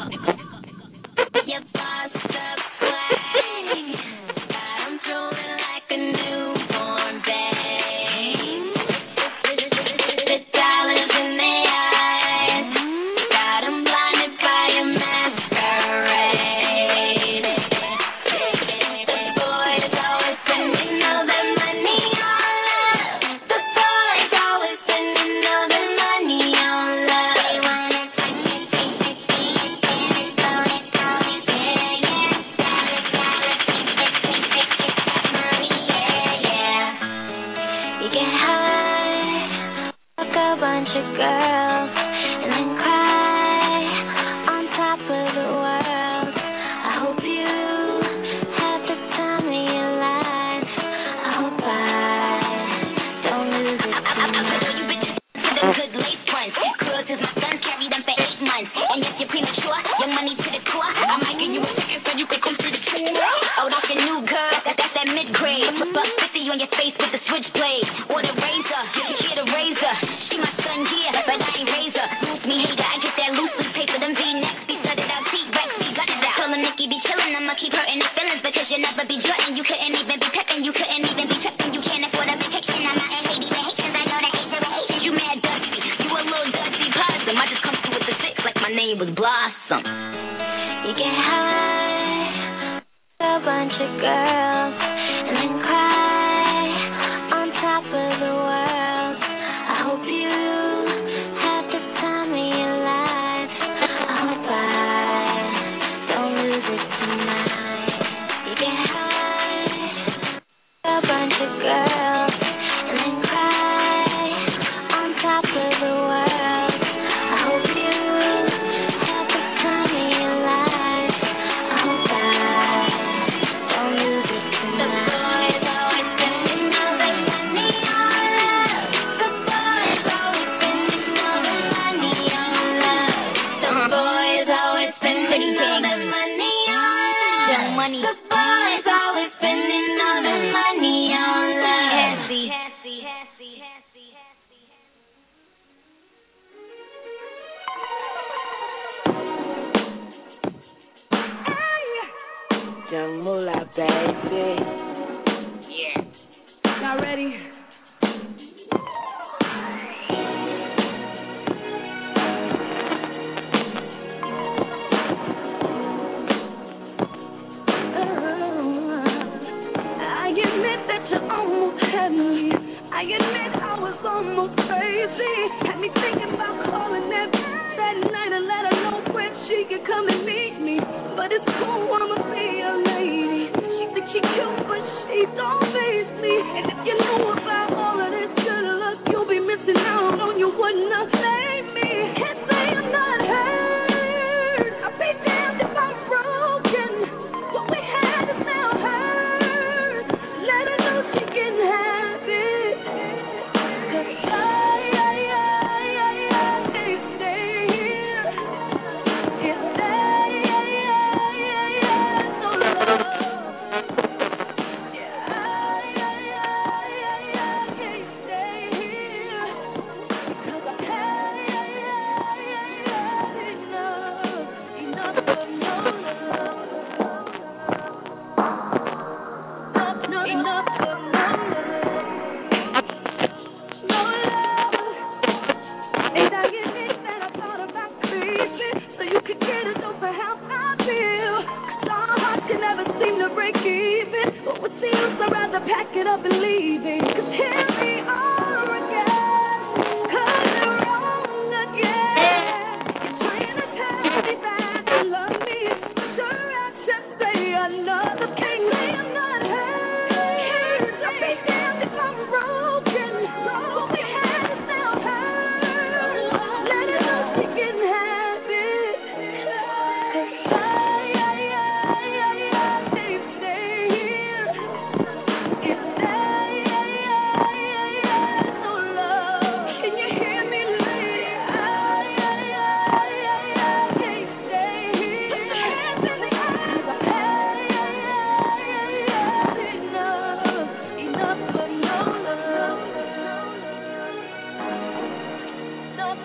Your boss up swag, got 'em drooling like a newborn babe. The dollars in their eyes, got 'em blinded by a masquerade. The boys always spending all their money on love. The boys always spending all their money on love. They wanna you get high, fuck a bunch of girls, and then cry on top of the world. I hope you had the time of your life. I hope I don't lose it tonight. You bitches to them good lace ones. Cruise is my son, carry them for eight months. And if you're premature, your money to the core. I might give you a second so you can come to the tour. Oh, that's the new girl, that, that's that mid-grade. Put buck fifty on your face with the switchblade. Or the razor, you can hear the razor. She my son here, but I ain't razor. Lose me hater, I get that loose leaf paper. Them V-necks be studded out, T-Rex be gutted out. Tell them Nikki be chillin', I'ma keep hurting his feelings. Because you never be jutting, you couldn't even be pecking. You couldn't even be tripping, you can't afford a vacation. I'm not in Haiti with Haitians, I know that ain't the Haitians. You mad dusty, you a little dusty possum. I just come through with the six like my name was Blossom. You get high, a bunch of girls, and then cry on top of the world. I hope you had the time of your life. I hope I don't lose it tonight. You get high, a bunch of girls, and then cry on top of the world. I hope you had the time of your life. I hope I don't lose it tonight. The boys always spending all their money on love. The boys always spending all their money on love. The boys always spending all their money on love. Money. The boys always spending all their money on love. Happy, happy, happy, happy, happy.
Young Moolah, baby.
Yeah.
Y'all ready?
I admit that you almost had me. I admit I was almost crazy. Had me thinking about calling that that night and let her know when she could come and meet me. But it's cool, I'ma be a lady. She thinks she cute, but she don't face me. And if you knew about all of this good luck, you'll be missing out on you wouldn't have saved me. Can't say I'm not hurt. I'll be damned if I'm broken. What we had is now hurt. Let her know she can have it. 'Cause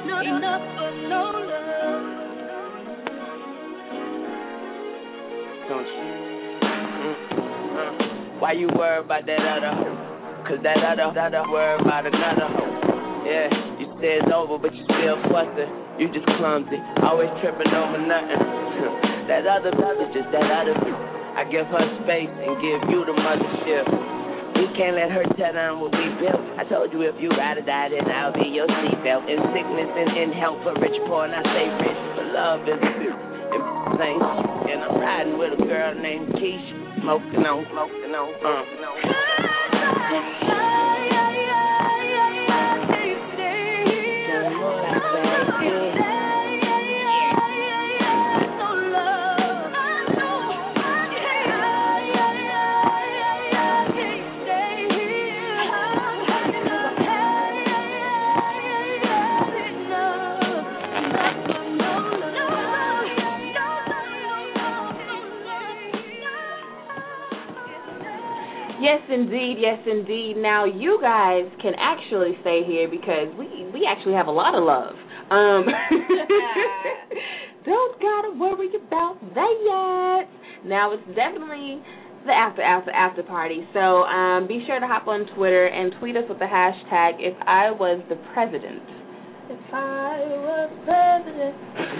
not enough for no love.
Don't you? Mm-hmm. Why you worry about that other hoe? Cause that other, that other worry about another hoe. Yeah, you say it's over, but you still fussing. You just clumsy, always tripping over nothing. That other brother, just that other. I give her space and give you the mothership. We can't let her tear down what we built. I told you if you ride or die, then I'll be your seatbelt. In sickness and in health, for rich, poor, and I say rich. But love is and things. And I'm riding with a girl named Keisha, smoking on, smoking on, uh.
Yes, indeed. Yes, indeed. Now, you guys can actually stay here because we we actually have a lot of love. Um, don't gotta worry about that yet. Now, it's definitely the after after after party. So um, be sure to hop on Twitter and tweet us with the hashtag If I Was the President. If I was president.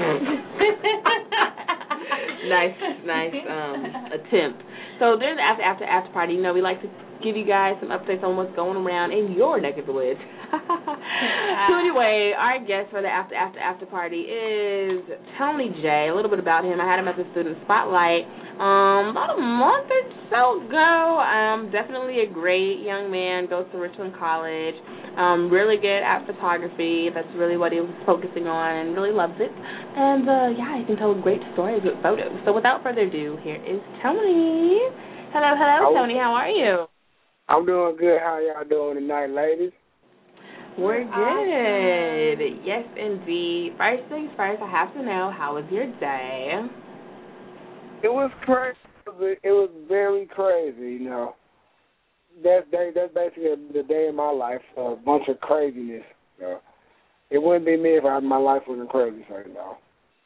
nice, nice um, attempt. So there's the after after after party. You know, we like to give you guys some updates on what's going around in your neck of the woods. So anyway, our guest for the after after after party is Tony J. A little bit about him. I had him at the Student Spotlight um, about a month or so ago. Um, definitely a great young man. Goes to Richland College. Um, really good at photography. That's really what he was focusing on, and really loves it. And uh, yeah, he can tell great stories with photos. So without further ado, here is Tony. Hello, hello, Tony. How are you?
I'm doing good. How y'all doing tonight, ladies?
We're good. Yes, indeed. First things first, I have to know, how was your day?
It was crazy. It was very crazy, you know. That's day, that's basically the day in my life, a bunch of craziness. You know. It wouldn't be me if I, my life wasn't crazy, so you know.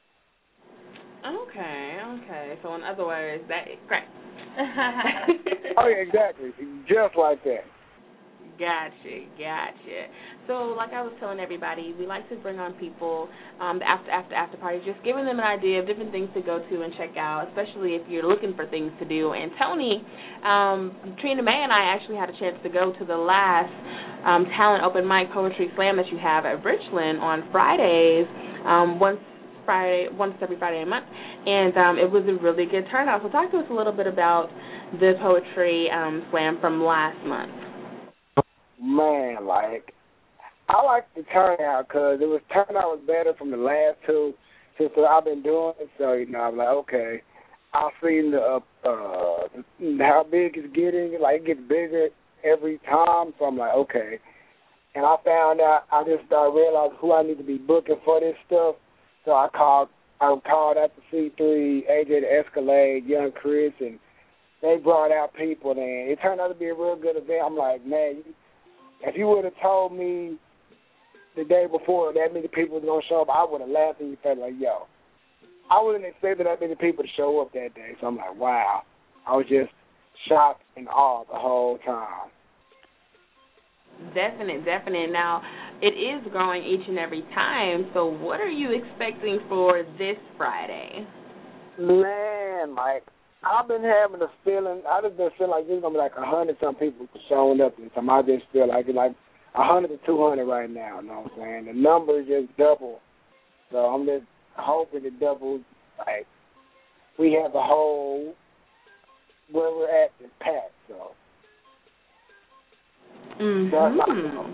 Okay, okay. So in other words, that is great.
Oh, yeah, exactly. Just like that.
Gotcha, gotcha. So, like I was telling everybody, we like to bring on people um, the after after after parties, just giving them an idea of different things to go to and check out, especially if you're looking for things to do. And Tony, um, Trina May and I actually had a chance to go to the last um, talent open mic poetry slam that you have at Richland on Fridays, um, once Friday, once every Friday a month, and um, it was a really good turnout. So, talk to us a little bit about the poetry um, slam from last month.
Man, like, I like the turnout because it was turnout was better from the last two since I've been doing it. So, you know, I'm like, okay, I've seen the uh, uh, how big it's getting. Like, it gets bigger every time. So I'm like, okay. And I found out, I just started realizing who I need to be booking for this stuff. So I called, I called out the C three, A J the Escalade, Young Chris, and they brought out people. And it turned out to be a real good event. I'm like, man, you, if you would have told me the day before that many people was going to show up, I would have laughed in your face like, yo. I wouldn't expect that many people to show up that day. So I'm like, wow. I was just shocked and awe the whole time.
Definite, definite. Now, it is growing each and every time, so what are you expecting for this Friday?
Man, like, I've been having a feeling, I just been feeling like there's going to be like a hundred some people showing up this time. I just feel like it's like a hundred to two hundred right now, you know what I'm saying? The number is just double. So I'm just hoping it doubles. Like, we have a whole, where we're at is packed, so.
Mm-hmm.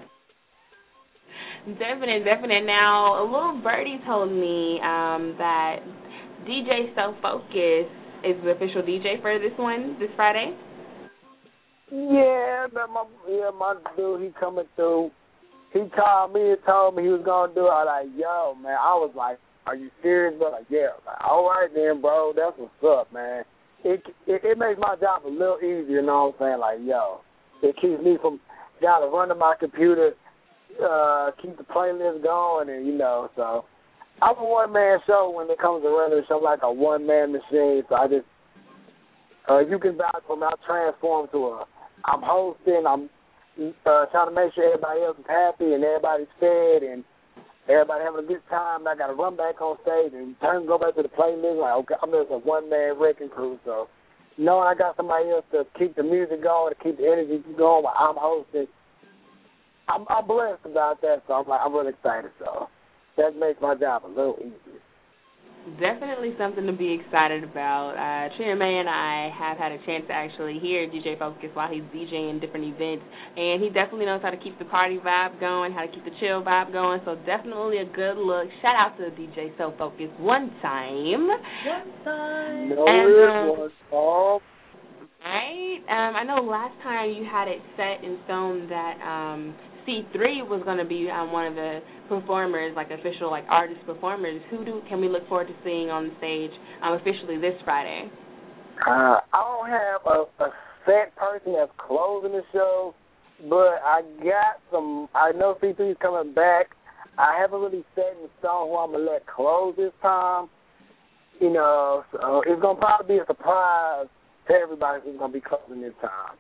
Definite, definite. Now, a little birdie told me um, that D J So Focus is the official D J for this one, this Friday?
Yeah, but my yeah, my dude, he coming through. He called me and told me he was gonna do it. I was like, yo, man. I was like, are you serious? But like, yeah. Like, all right then, bro. That's what's up, man. It, it it makes my job a little easier. You know what I'm saying? Like, yo, it keeps me from gotta run to my computer uh, keep the playlist going, and you know, so I'm a one man show when it comes to running the show, like a one man machine. So I just, uh, you can vouch for me. I transform to a, I'm hosting. I'm uh, trying to make sure everybody else is happy and everybody's fed and everybody having a good time. I got to run back on stage and turn go back to the playlist. Like, okay, I'm just a one man wrecking crew. So knowing I got somebody else to keep the music going, to keep the energy going while I'm hosting, I'm, I'm blessed about that. So I'm like, I'm really excited. So that makes my job a little easier.
Definitely something to be excited about. Uh, Trina May and I have had a chance to actually hear D J Focus while he's DJing different events, and he definitely knows how to keep the party vibe going, how to keep the chill vibe going, so definitely a good look. Shout out to D J So Focus one time.
One time.
No,
and, um,
it was all.
Right. Um, I know last time you had it set in stone that um, C three was going to be um, one of the performers, like official, like artist performers. Who do can we look forward to seeing on the stage um, officially this Friday?
Uh, I don't have a, a set person that's closing the show, but I got some. I know C three is coming back. I haven't really set in stone who I'm gonna let close this time. You know, so it's gonna probably be a surprise to everybody who's gonna be closing this time.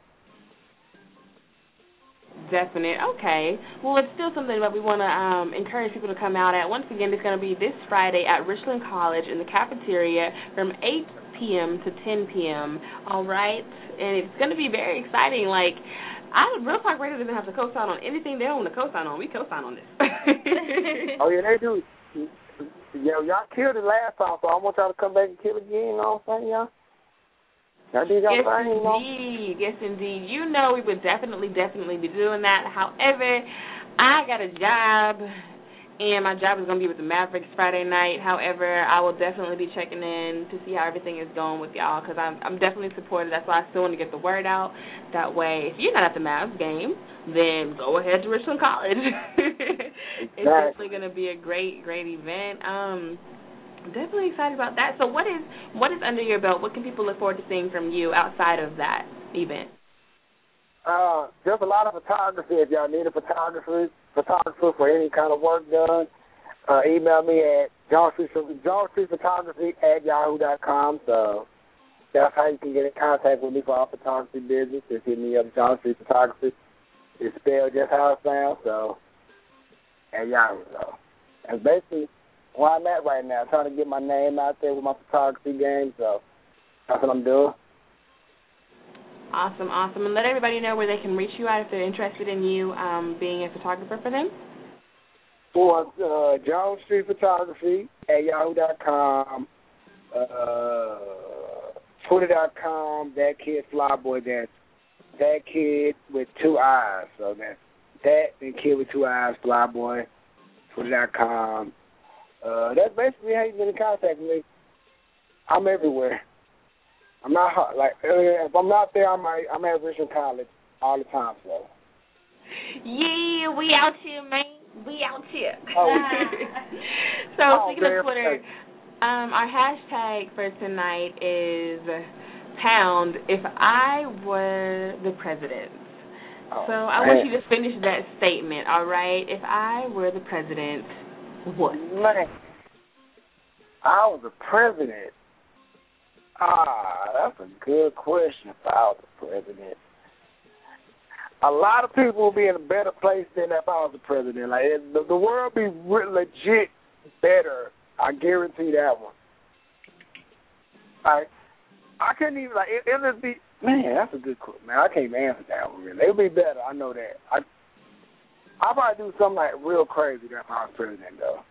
Definite. Okay. Well, it's still something that we want to um, encourage people to come out at. Once again, it's going to be this Friday at Richland College in the cafeteria from eight p.m. to ten p.m. All right? And it's going to be very exciting. Like, I, Real Talk Radio doesn't have to co-sign on anything they don't want to co-sign on. We co-sign on this.
Oh, yeah, they do. Yo, y'all killed it last time, so I want y'all to come back and kill it again. You know what I'm saying, y'all? Y'all do y'all
Yes,
thing, you know?
indeed. Yes, indeed. You know we would definitely, definitely be doing that. However, I got a job, and my job is going to be with the Mavericks Friday night. However, I will definitely be checking in to see how everything is going with y'all because I'm, I'm definitely supportive. That's why I still want to get the word out. That way, if you're not at the Mavs game, then go ahead to Richland College. It's
Exactly.
definitely going to be a great, great event. Um, Definitely excited about that. So what is what is under your belt? What can people look forward to seeing from you outside of that event?
Uh, just a lot of photography. If y'all need a photographer, photographer for any kind of work done, uh, email me at John Street, John Street Photography at yahoo dot com. So that's how you can get in contact with me for our photography business. Just hit me up, John Street Photography. It's spelled just how it sounds. So at Yahoo. So that's basically where I'm at right now, trying to get my name out there with my photography game, so that's what I'm doing.
Awesome, awesome. And let everybody know where they can reach you out if they're interested in you um, being a photographer for them.
For uh, John Street Photography at yahoo dot com, uh, twitter dot com, that kid flyboy, that's that kid with two eyes. So that's that and kid with two eyes, flyboy, twitter dot com. Uh, that's basically how you get in contact with me. I'm everywhere. I'm not hard. Like if I'm not there, I'm at, I'm at Richland College all the time. So.
Yeah, we out here, man. We out here.
Oh.
So
oh,
speaking of Twitter, um, our hashtag for tonight is pound if I were the president.
Oh,
so I
man.
want you to finish that statement. All right. If I were the president. What?
Man, I was the president. Ah, that's a good question if I was the president. A lot of people will be in a better place than if I was the president. Like the, the world would be re- legit better. I guarantee that one. Like I couldn't even like it, it would be. Man, that's a good question. Man, I can't even answer that one. Really, it would be better. I know that. I. I'll probably do something like real crazy if I was president, though.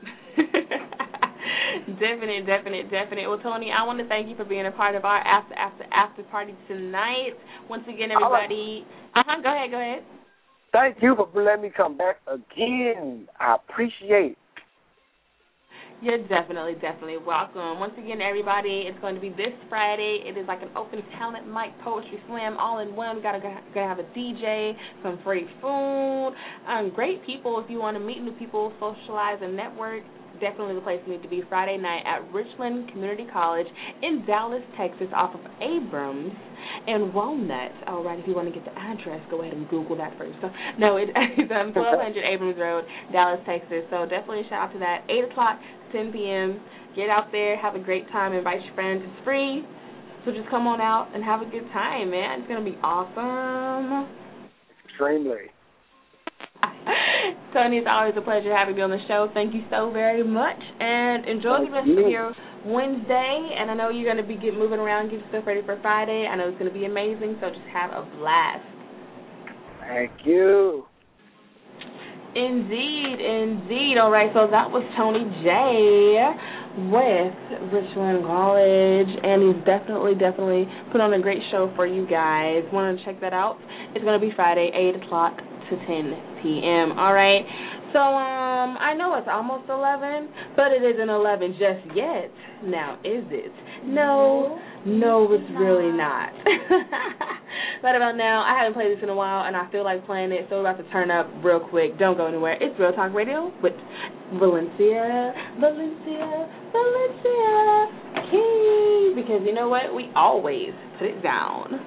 Definite, definite, definite. Well, Tony, I want to thank you for being a part of our after after after party tonight. Once again, everybody. Uh huh. Go ahead. Go ahead.
Thank you for letting me come back again. I appreciate it.
You're definitely, definitely welcome. Once again, everybody, it's going to be this Friday. It is like an open talent mic poetry slam all in one. We got to gonna have a D J, some free food, um, great people. If you want to meet new people, socialize, and network, definitely the place you need to be Friday night at Richland Community College in Dallas, Texas, off of Abrams. in Walnut. All right, if you want to get the address, go ahead and Google that first. So, no, it, it's um, twelve hundred Abrams Road, Dallas, Texas. So definitely a shout out to that. eight o'clock, ten p.m. Get out there, have a great time, invite your friends. It's free, so just come on out and have a good time, man. It's going to be awesome.
Extremely.
Tony, it's always a pleasure having you on the show. Thank you so very much, and enjoy the rest of your Wednesday. And I know you're going to be get moving around, get yourself ready for Friday. I know it's going to be amazing, so just have a blast.
Thank you.
Indeed, indeed. All right, so that was Tony J with Richland College, and he's definitely, definitely put on a great show for you guys. Want to check that out? It's going to be Friday, eight o'clock to ten p.m. All right. So um, I know it's almost eleven, but it isn't eleven just yet. Now, is it? No, no, it's really not. Right about now, I haven't played this in a while, and I feel like playing it, so we're about to turn up real quick. Don't go anywhere. It's Real Talk Radio with Valencia, Valencia, Valencia King. Because you know what? We always put it down.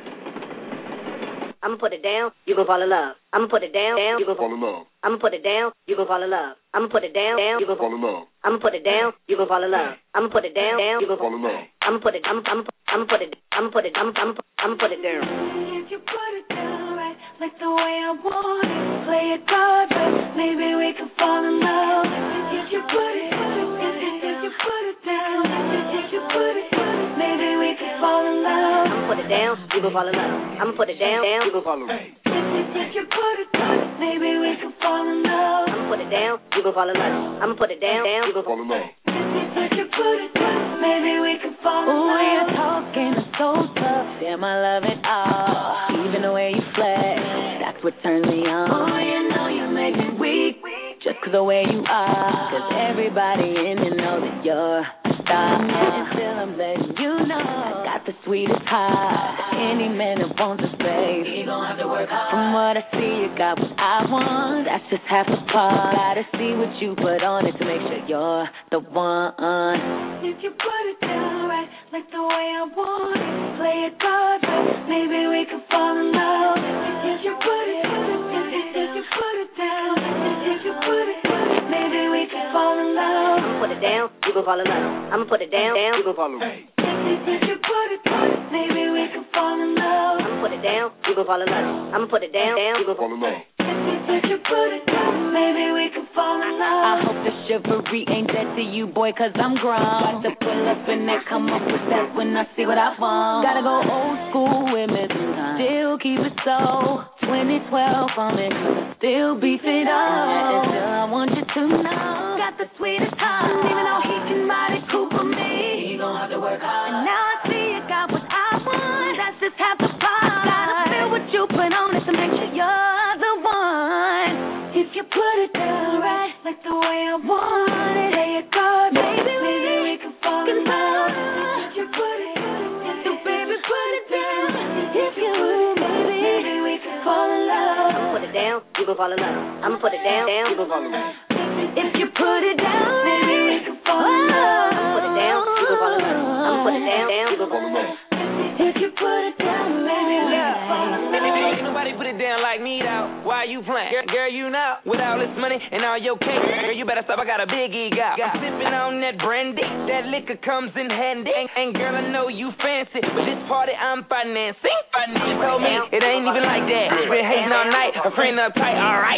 I'm gonna put it down, you gon' fall in love. I'm gonna put it down, down, you gon' fall in love. I'm gonna put it down, you gon' fall in love. I'm gonna put it down, down, you gon' fall in love. I'm gonna put it down, you gon' fall in love. I'm gonna put it down, down, you gon' fall in love. I'm gonna put it, I'm, I'm, I'm gonna put it, I'm gonna put it, I'm, I'm, I'm gonna put it down.
If you put it down right, like the way I want it, play it God, right, maybe we can fall in love. If you put it, if, if, if you put it down, if you put it, maybe we can fall in love.
I'm gonna put it down, you gon' fall in love. I'm gonna put it down, down, you gon' fall in love.
If you put it down, maybe we can fall in love.
I'm gonna put it down, you gon' fall in love. I'm gonna put it down, down, you gon' fall in love.
If you put it down, maybe we can fall in love.
Ooh, you're talking so tough, damn, I love it all. Even the way you flex, that's what turns me on.
Oh, you know you make me weak,
just 'cause the way you are. 'Cause everybody in here knows that you're a star. And still I'm letting you know I got the sweetest heart. Any man that wants a space, he gon' have to work hard. From what I see, you got what I want. That's just half the part. Gotta see what you put on it to make sure you're the one.
If you put it down right, like the way I want it, play it God, right, maybe we can fall in love. If you put it, if, if, if you put it down, if, if you put it, maybe we can fall in love.
I'm gonna put it down, you gon' fall in love. I'm gonna put it down, down, you gon' fall in love.
If, if you put it down, maybe we can fall in love.
I'm gonna put it down, you gon' fall in love. I'm gonna put it down, down, you gon' fall in love.
If you put it down, maybe we can fall in love.
I hope the chivalry ain't dead to you, boy, 'cause I'm grown. To pull up and then come up with that when I see what I want. Gotta go old school with me, still keep it so twenty twelve on me, still beat it up. And still I want you to know, got the sweetest heart. Even though he can ride it cool for me, he gon' have to work hard. And now I see you got what I want, that's just half the part. Gotta feel what you put on it to make sure you're the one.
If you put it down right, like the way I want it, play it God, maybe, maybe we can fall in love. If you put it, so baby put it down. If you would, maybe, maybe we can fall in love.
I'm gonna put it down, you gon' fall in love. I'm gonna put it down, down, you gon' fall in love.
If you put it down, maybe we can fall in love.
I'm gonna put it down, you gon' fall in love. I'm gonna put it down, down, you gon' fall in love.
If you put it down, maybe we can fall in love.
Baby, ain't nobody put it down like me, though. Why you playing? Girl, girl, you know, with all this money and all your cake, girl, you better stop. I got a big ego. I'm sipping on that brandy. That liquor comes in handy. And, and girl, I know you fancy, but this party I'm financing. She told me it ain't even like that. She been hating all night. Her friend uptight. All right.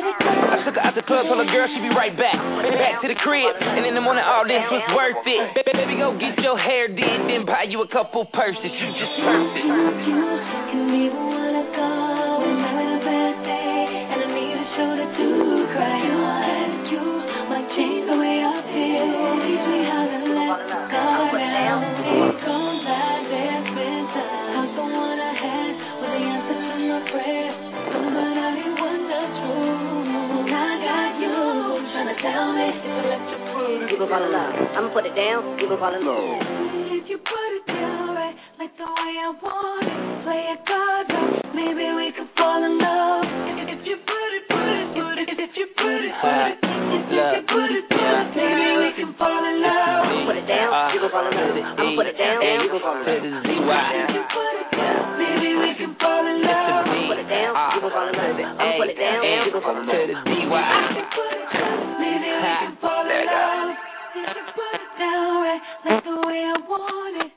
I took her out the club, told her girl she be right back. Back to the crib, and in the morning all this was worth it. Baby, baby, go get your hair did, then buy you a couple purses. You just perfect.
You can be the one I go when I'm having a bad day, and I need a shoulder to cry on. You might change the way I feel. Teach me how to let go now. It comes like there's been time. I'm the one I had with the answer to my prayer. But I didn't want the truth. I got you trying to tell me if I let you put it.
You gon' fall in love. I'm gonna put it down, you gon' fall in love.
If you put it down right, like the way I want it, play it God, right, maybe we can fall in love. If you put it, put it, put it, if you put it, put it, if you put it down, maybe we can fall in love.
I'm gonna put it down, you gon' fall in love. I'm gonna put it down, you gon' fall in love.
Z Y.
If you put it down, Maybe we can fall in love.
Put it down, you gon' fall in love. I'ma put it down, you gon' fall in love.
I can put it down, maybe we can fall in love. You can put it down right, like the way I want it.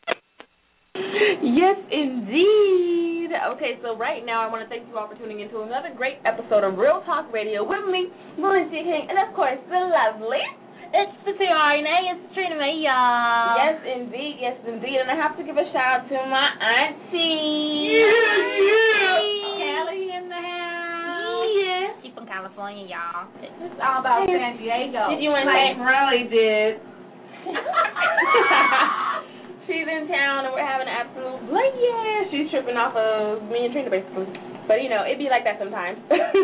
Yes, indeed. Okay, so right now I want to thank you all for tuning into another great episode of Real Talk Radio with me, Valencia King, and of course, the lovely.
It's the T R N A, it's Trina May, y'all.
Yes, indeed, yes, indeed. And I have to give a shout out to my auntie.
Yeah, yeah.
Kelly in the house.
Yeah. She's from California, y'all.
It's all about San Diego.
Did you want to
like
say?
Riley did. She's in town and we're having an absolute like yeah. She's tripping off of me and Trina basically. But you know, it be like that sometimes.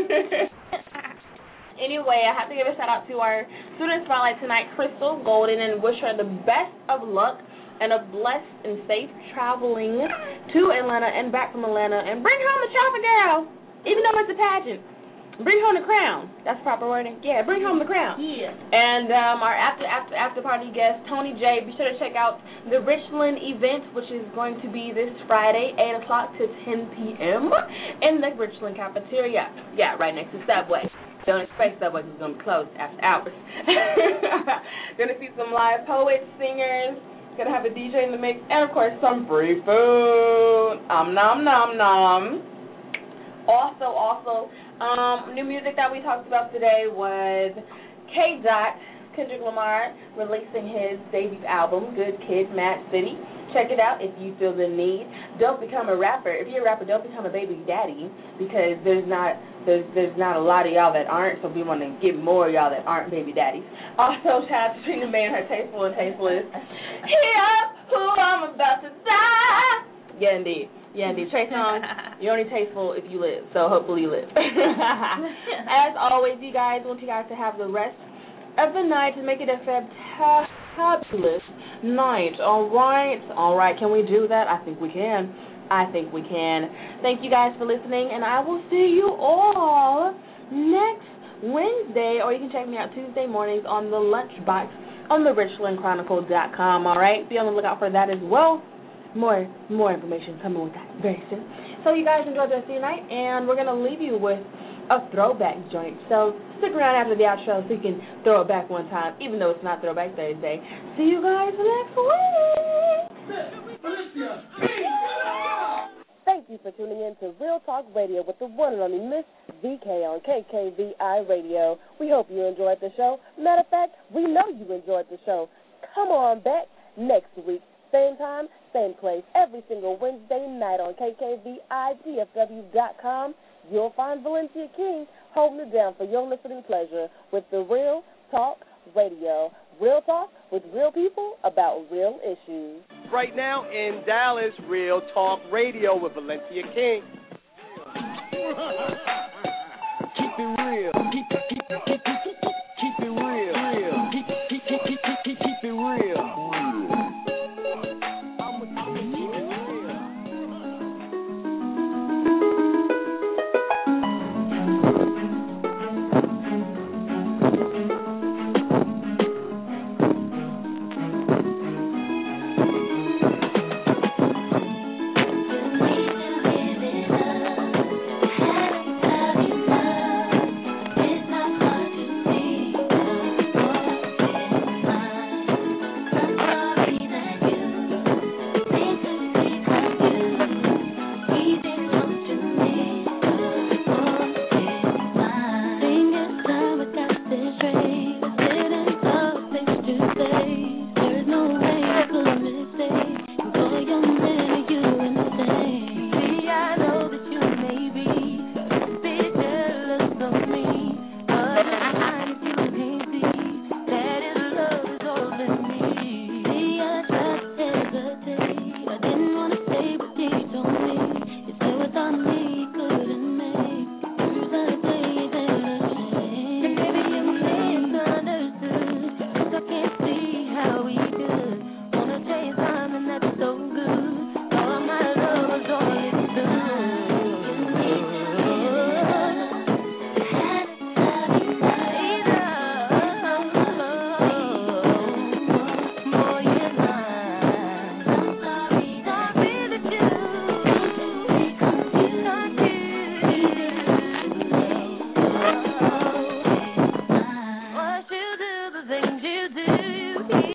Anyway, I have to give a shout out to our student spotlight tonight, Crystal Golden, and wish her the best of luck and a blessed and safe traveling to Atlanta and back from Atlanta, and bring home the Chopper Girl, even though it's a pageant. Bring home the crown. That's proper wording. Yeah, bring home the crown.
Yeah.
And um, our after after after party guest, Tony J. Be sure to check out the Richland event, which is going to be this Friday, eight o'clock to ten p.m. in the Richland cafeteria. Yeah, right next to Subway. Don't expect Subway because it's going to be closed after hours. Going to see some live poets, singers. Going to have a D J in the mix. And, of course, some free food. Um, nom, nom, nom. Also, also, um, new music that we talked about today was K. Dot, Kendrick Lamar, releasing his debut album, Good Kid, Mad City. Check it out if you feel the need. Don't become a rapper. If you're a rapper, don't become a baby daddy because there's not there's there's not a lot of y'all that aren't, so we want to get more of y'all that aren't baby daddies. Also, shout out to Trina May and her Tasteful and Tasteless. Here, who I'm about to die. Yeah, indeed. Yeah, indeed. Trey Songz, you're only tasteful if you live, so hopefully you live. As always, you guys, I want you guys to have the rest of the night to make it a fabulous night. All right. All right. Can we do that? I think we can. I think we can. Thank you guys for listening, and I will see you all next Wednesday, or you can check me out Tuesday mornings on the Lunchbox on the Richland Chronicle dot com. All right. Be on the lookout for that as well. More more information coming with that very soon. So you guys enjoy the rest of your night, and we're going to leave you with a throwback joint. So stick around after the outro so you can throw it back one time, even though it's not Throwback Thursday. See you guys next week.
Thank you for tuning in to Real Talk Radio with the one and only Miss V K on K K V I Radio. We hope you enjoyed the show. Matter of fact, we know you enjoyed the show. Come on back next week. Same time, same place, every single Wednesday night on K K V I T F W dot com. You'll find Valencia King holding it down for your listening pleasure with the Real Talk Radio. Real talk with real people about real issues.
Right now in Dallas, Real Talk Radio with Valencia King.
Keep it real. Keep it, keep it, keep it.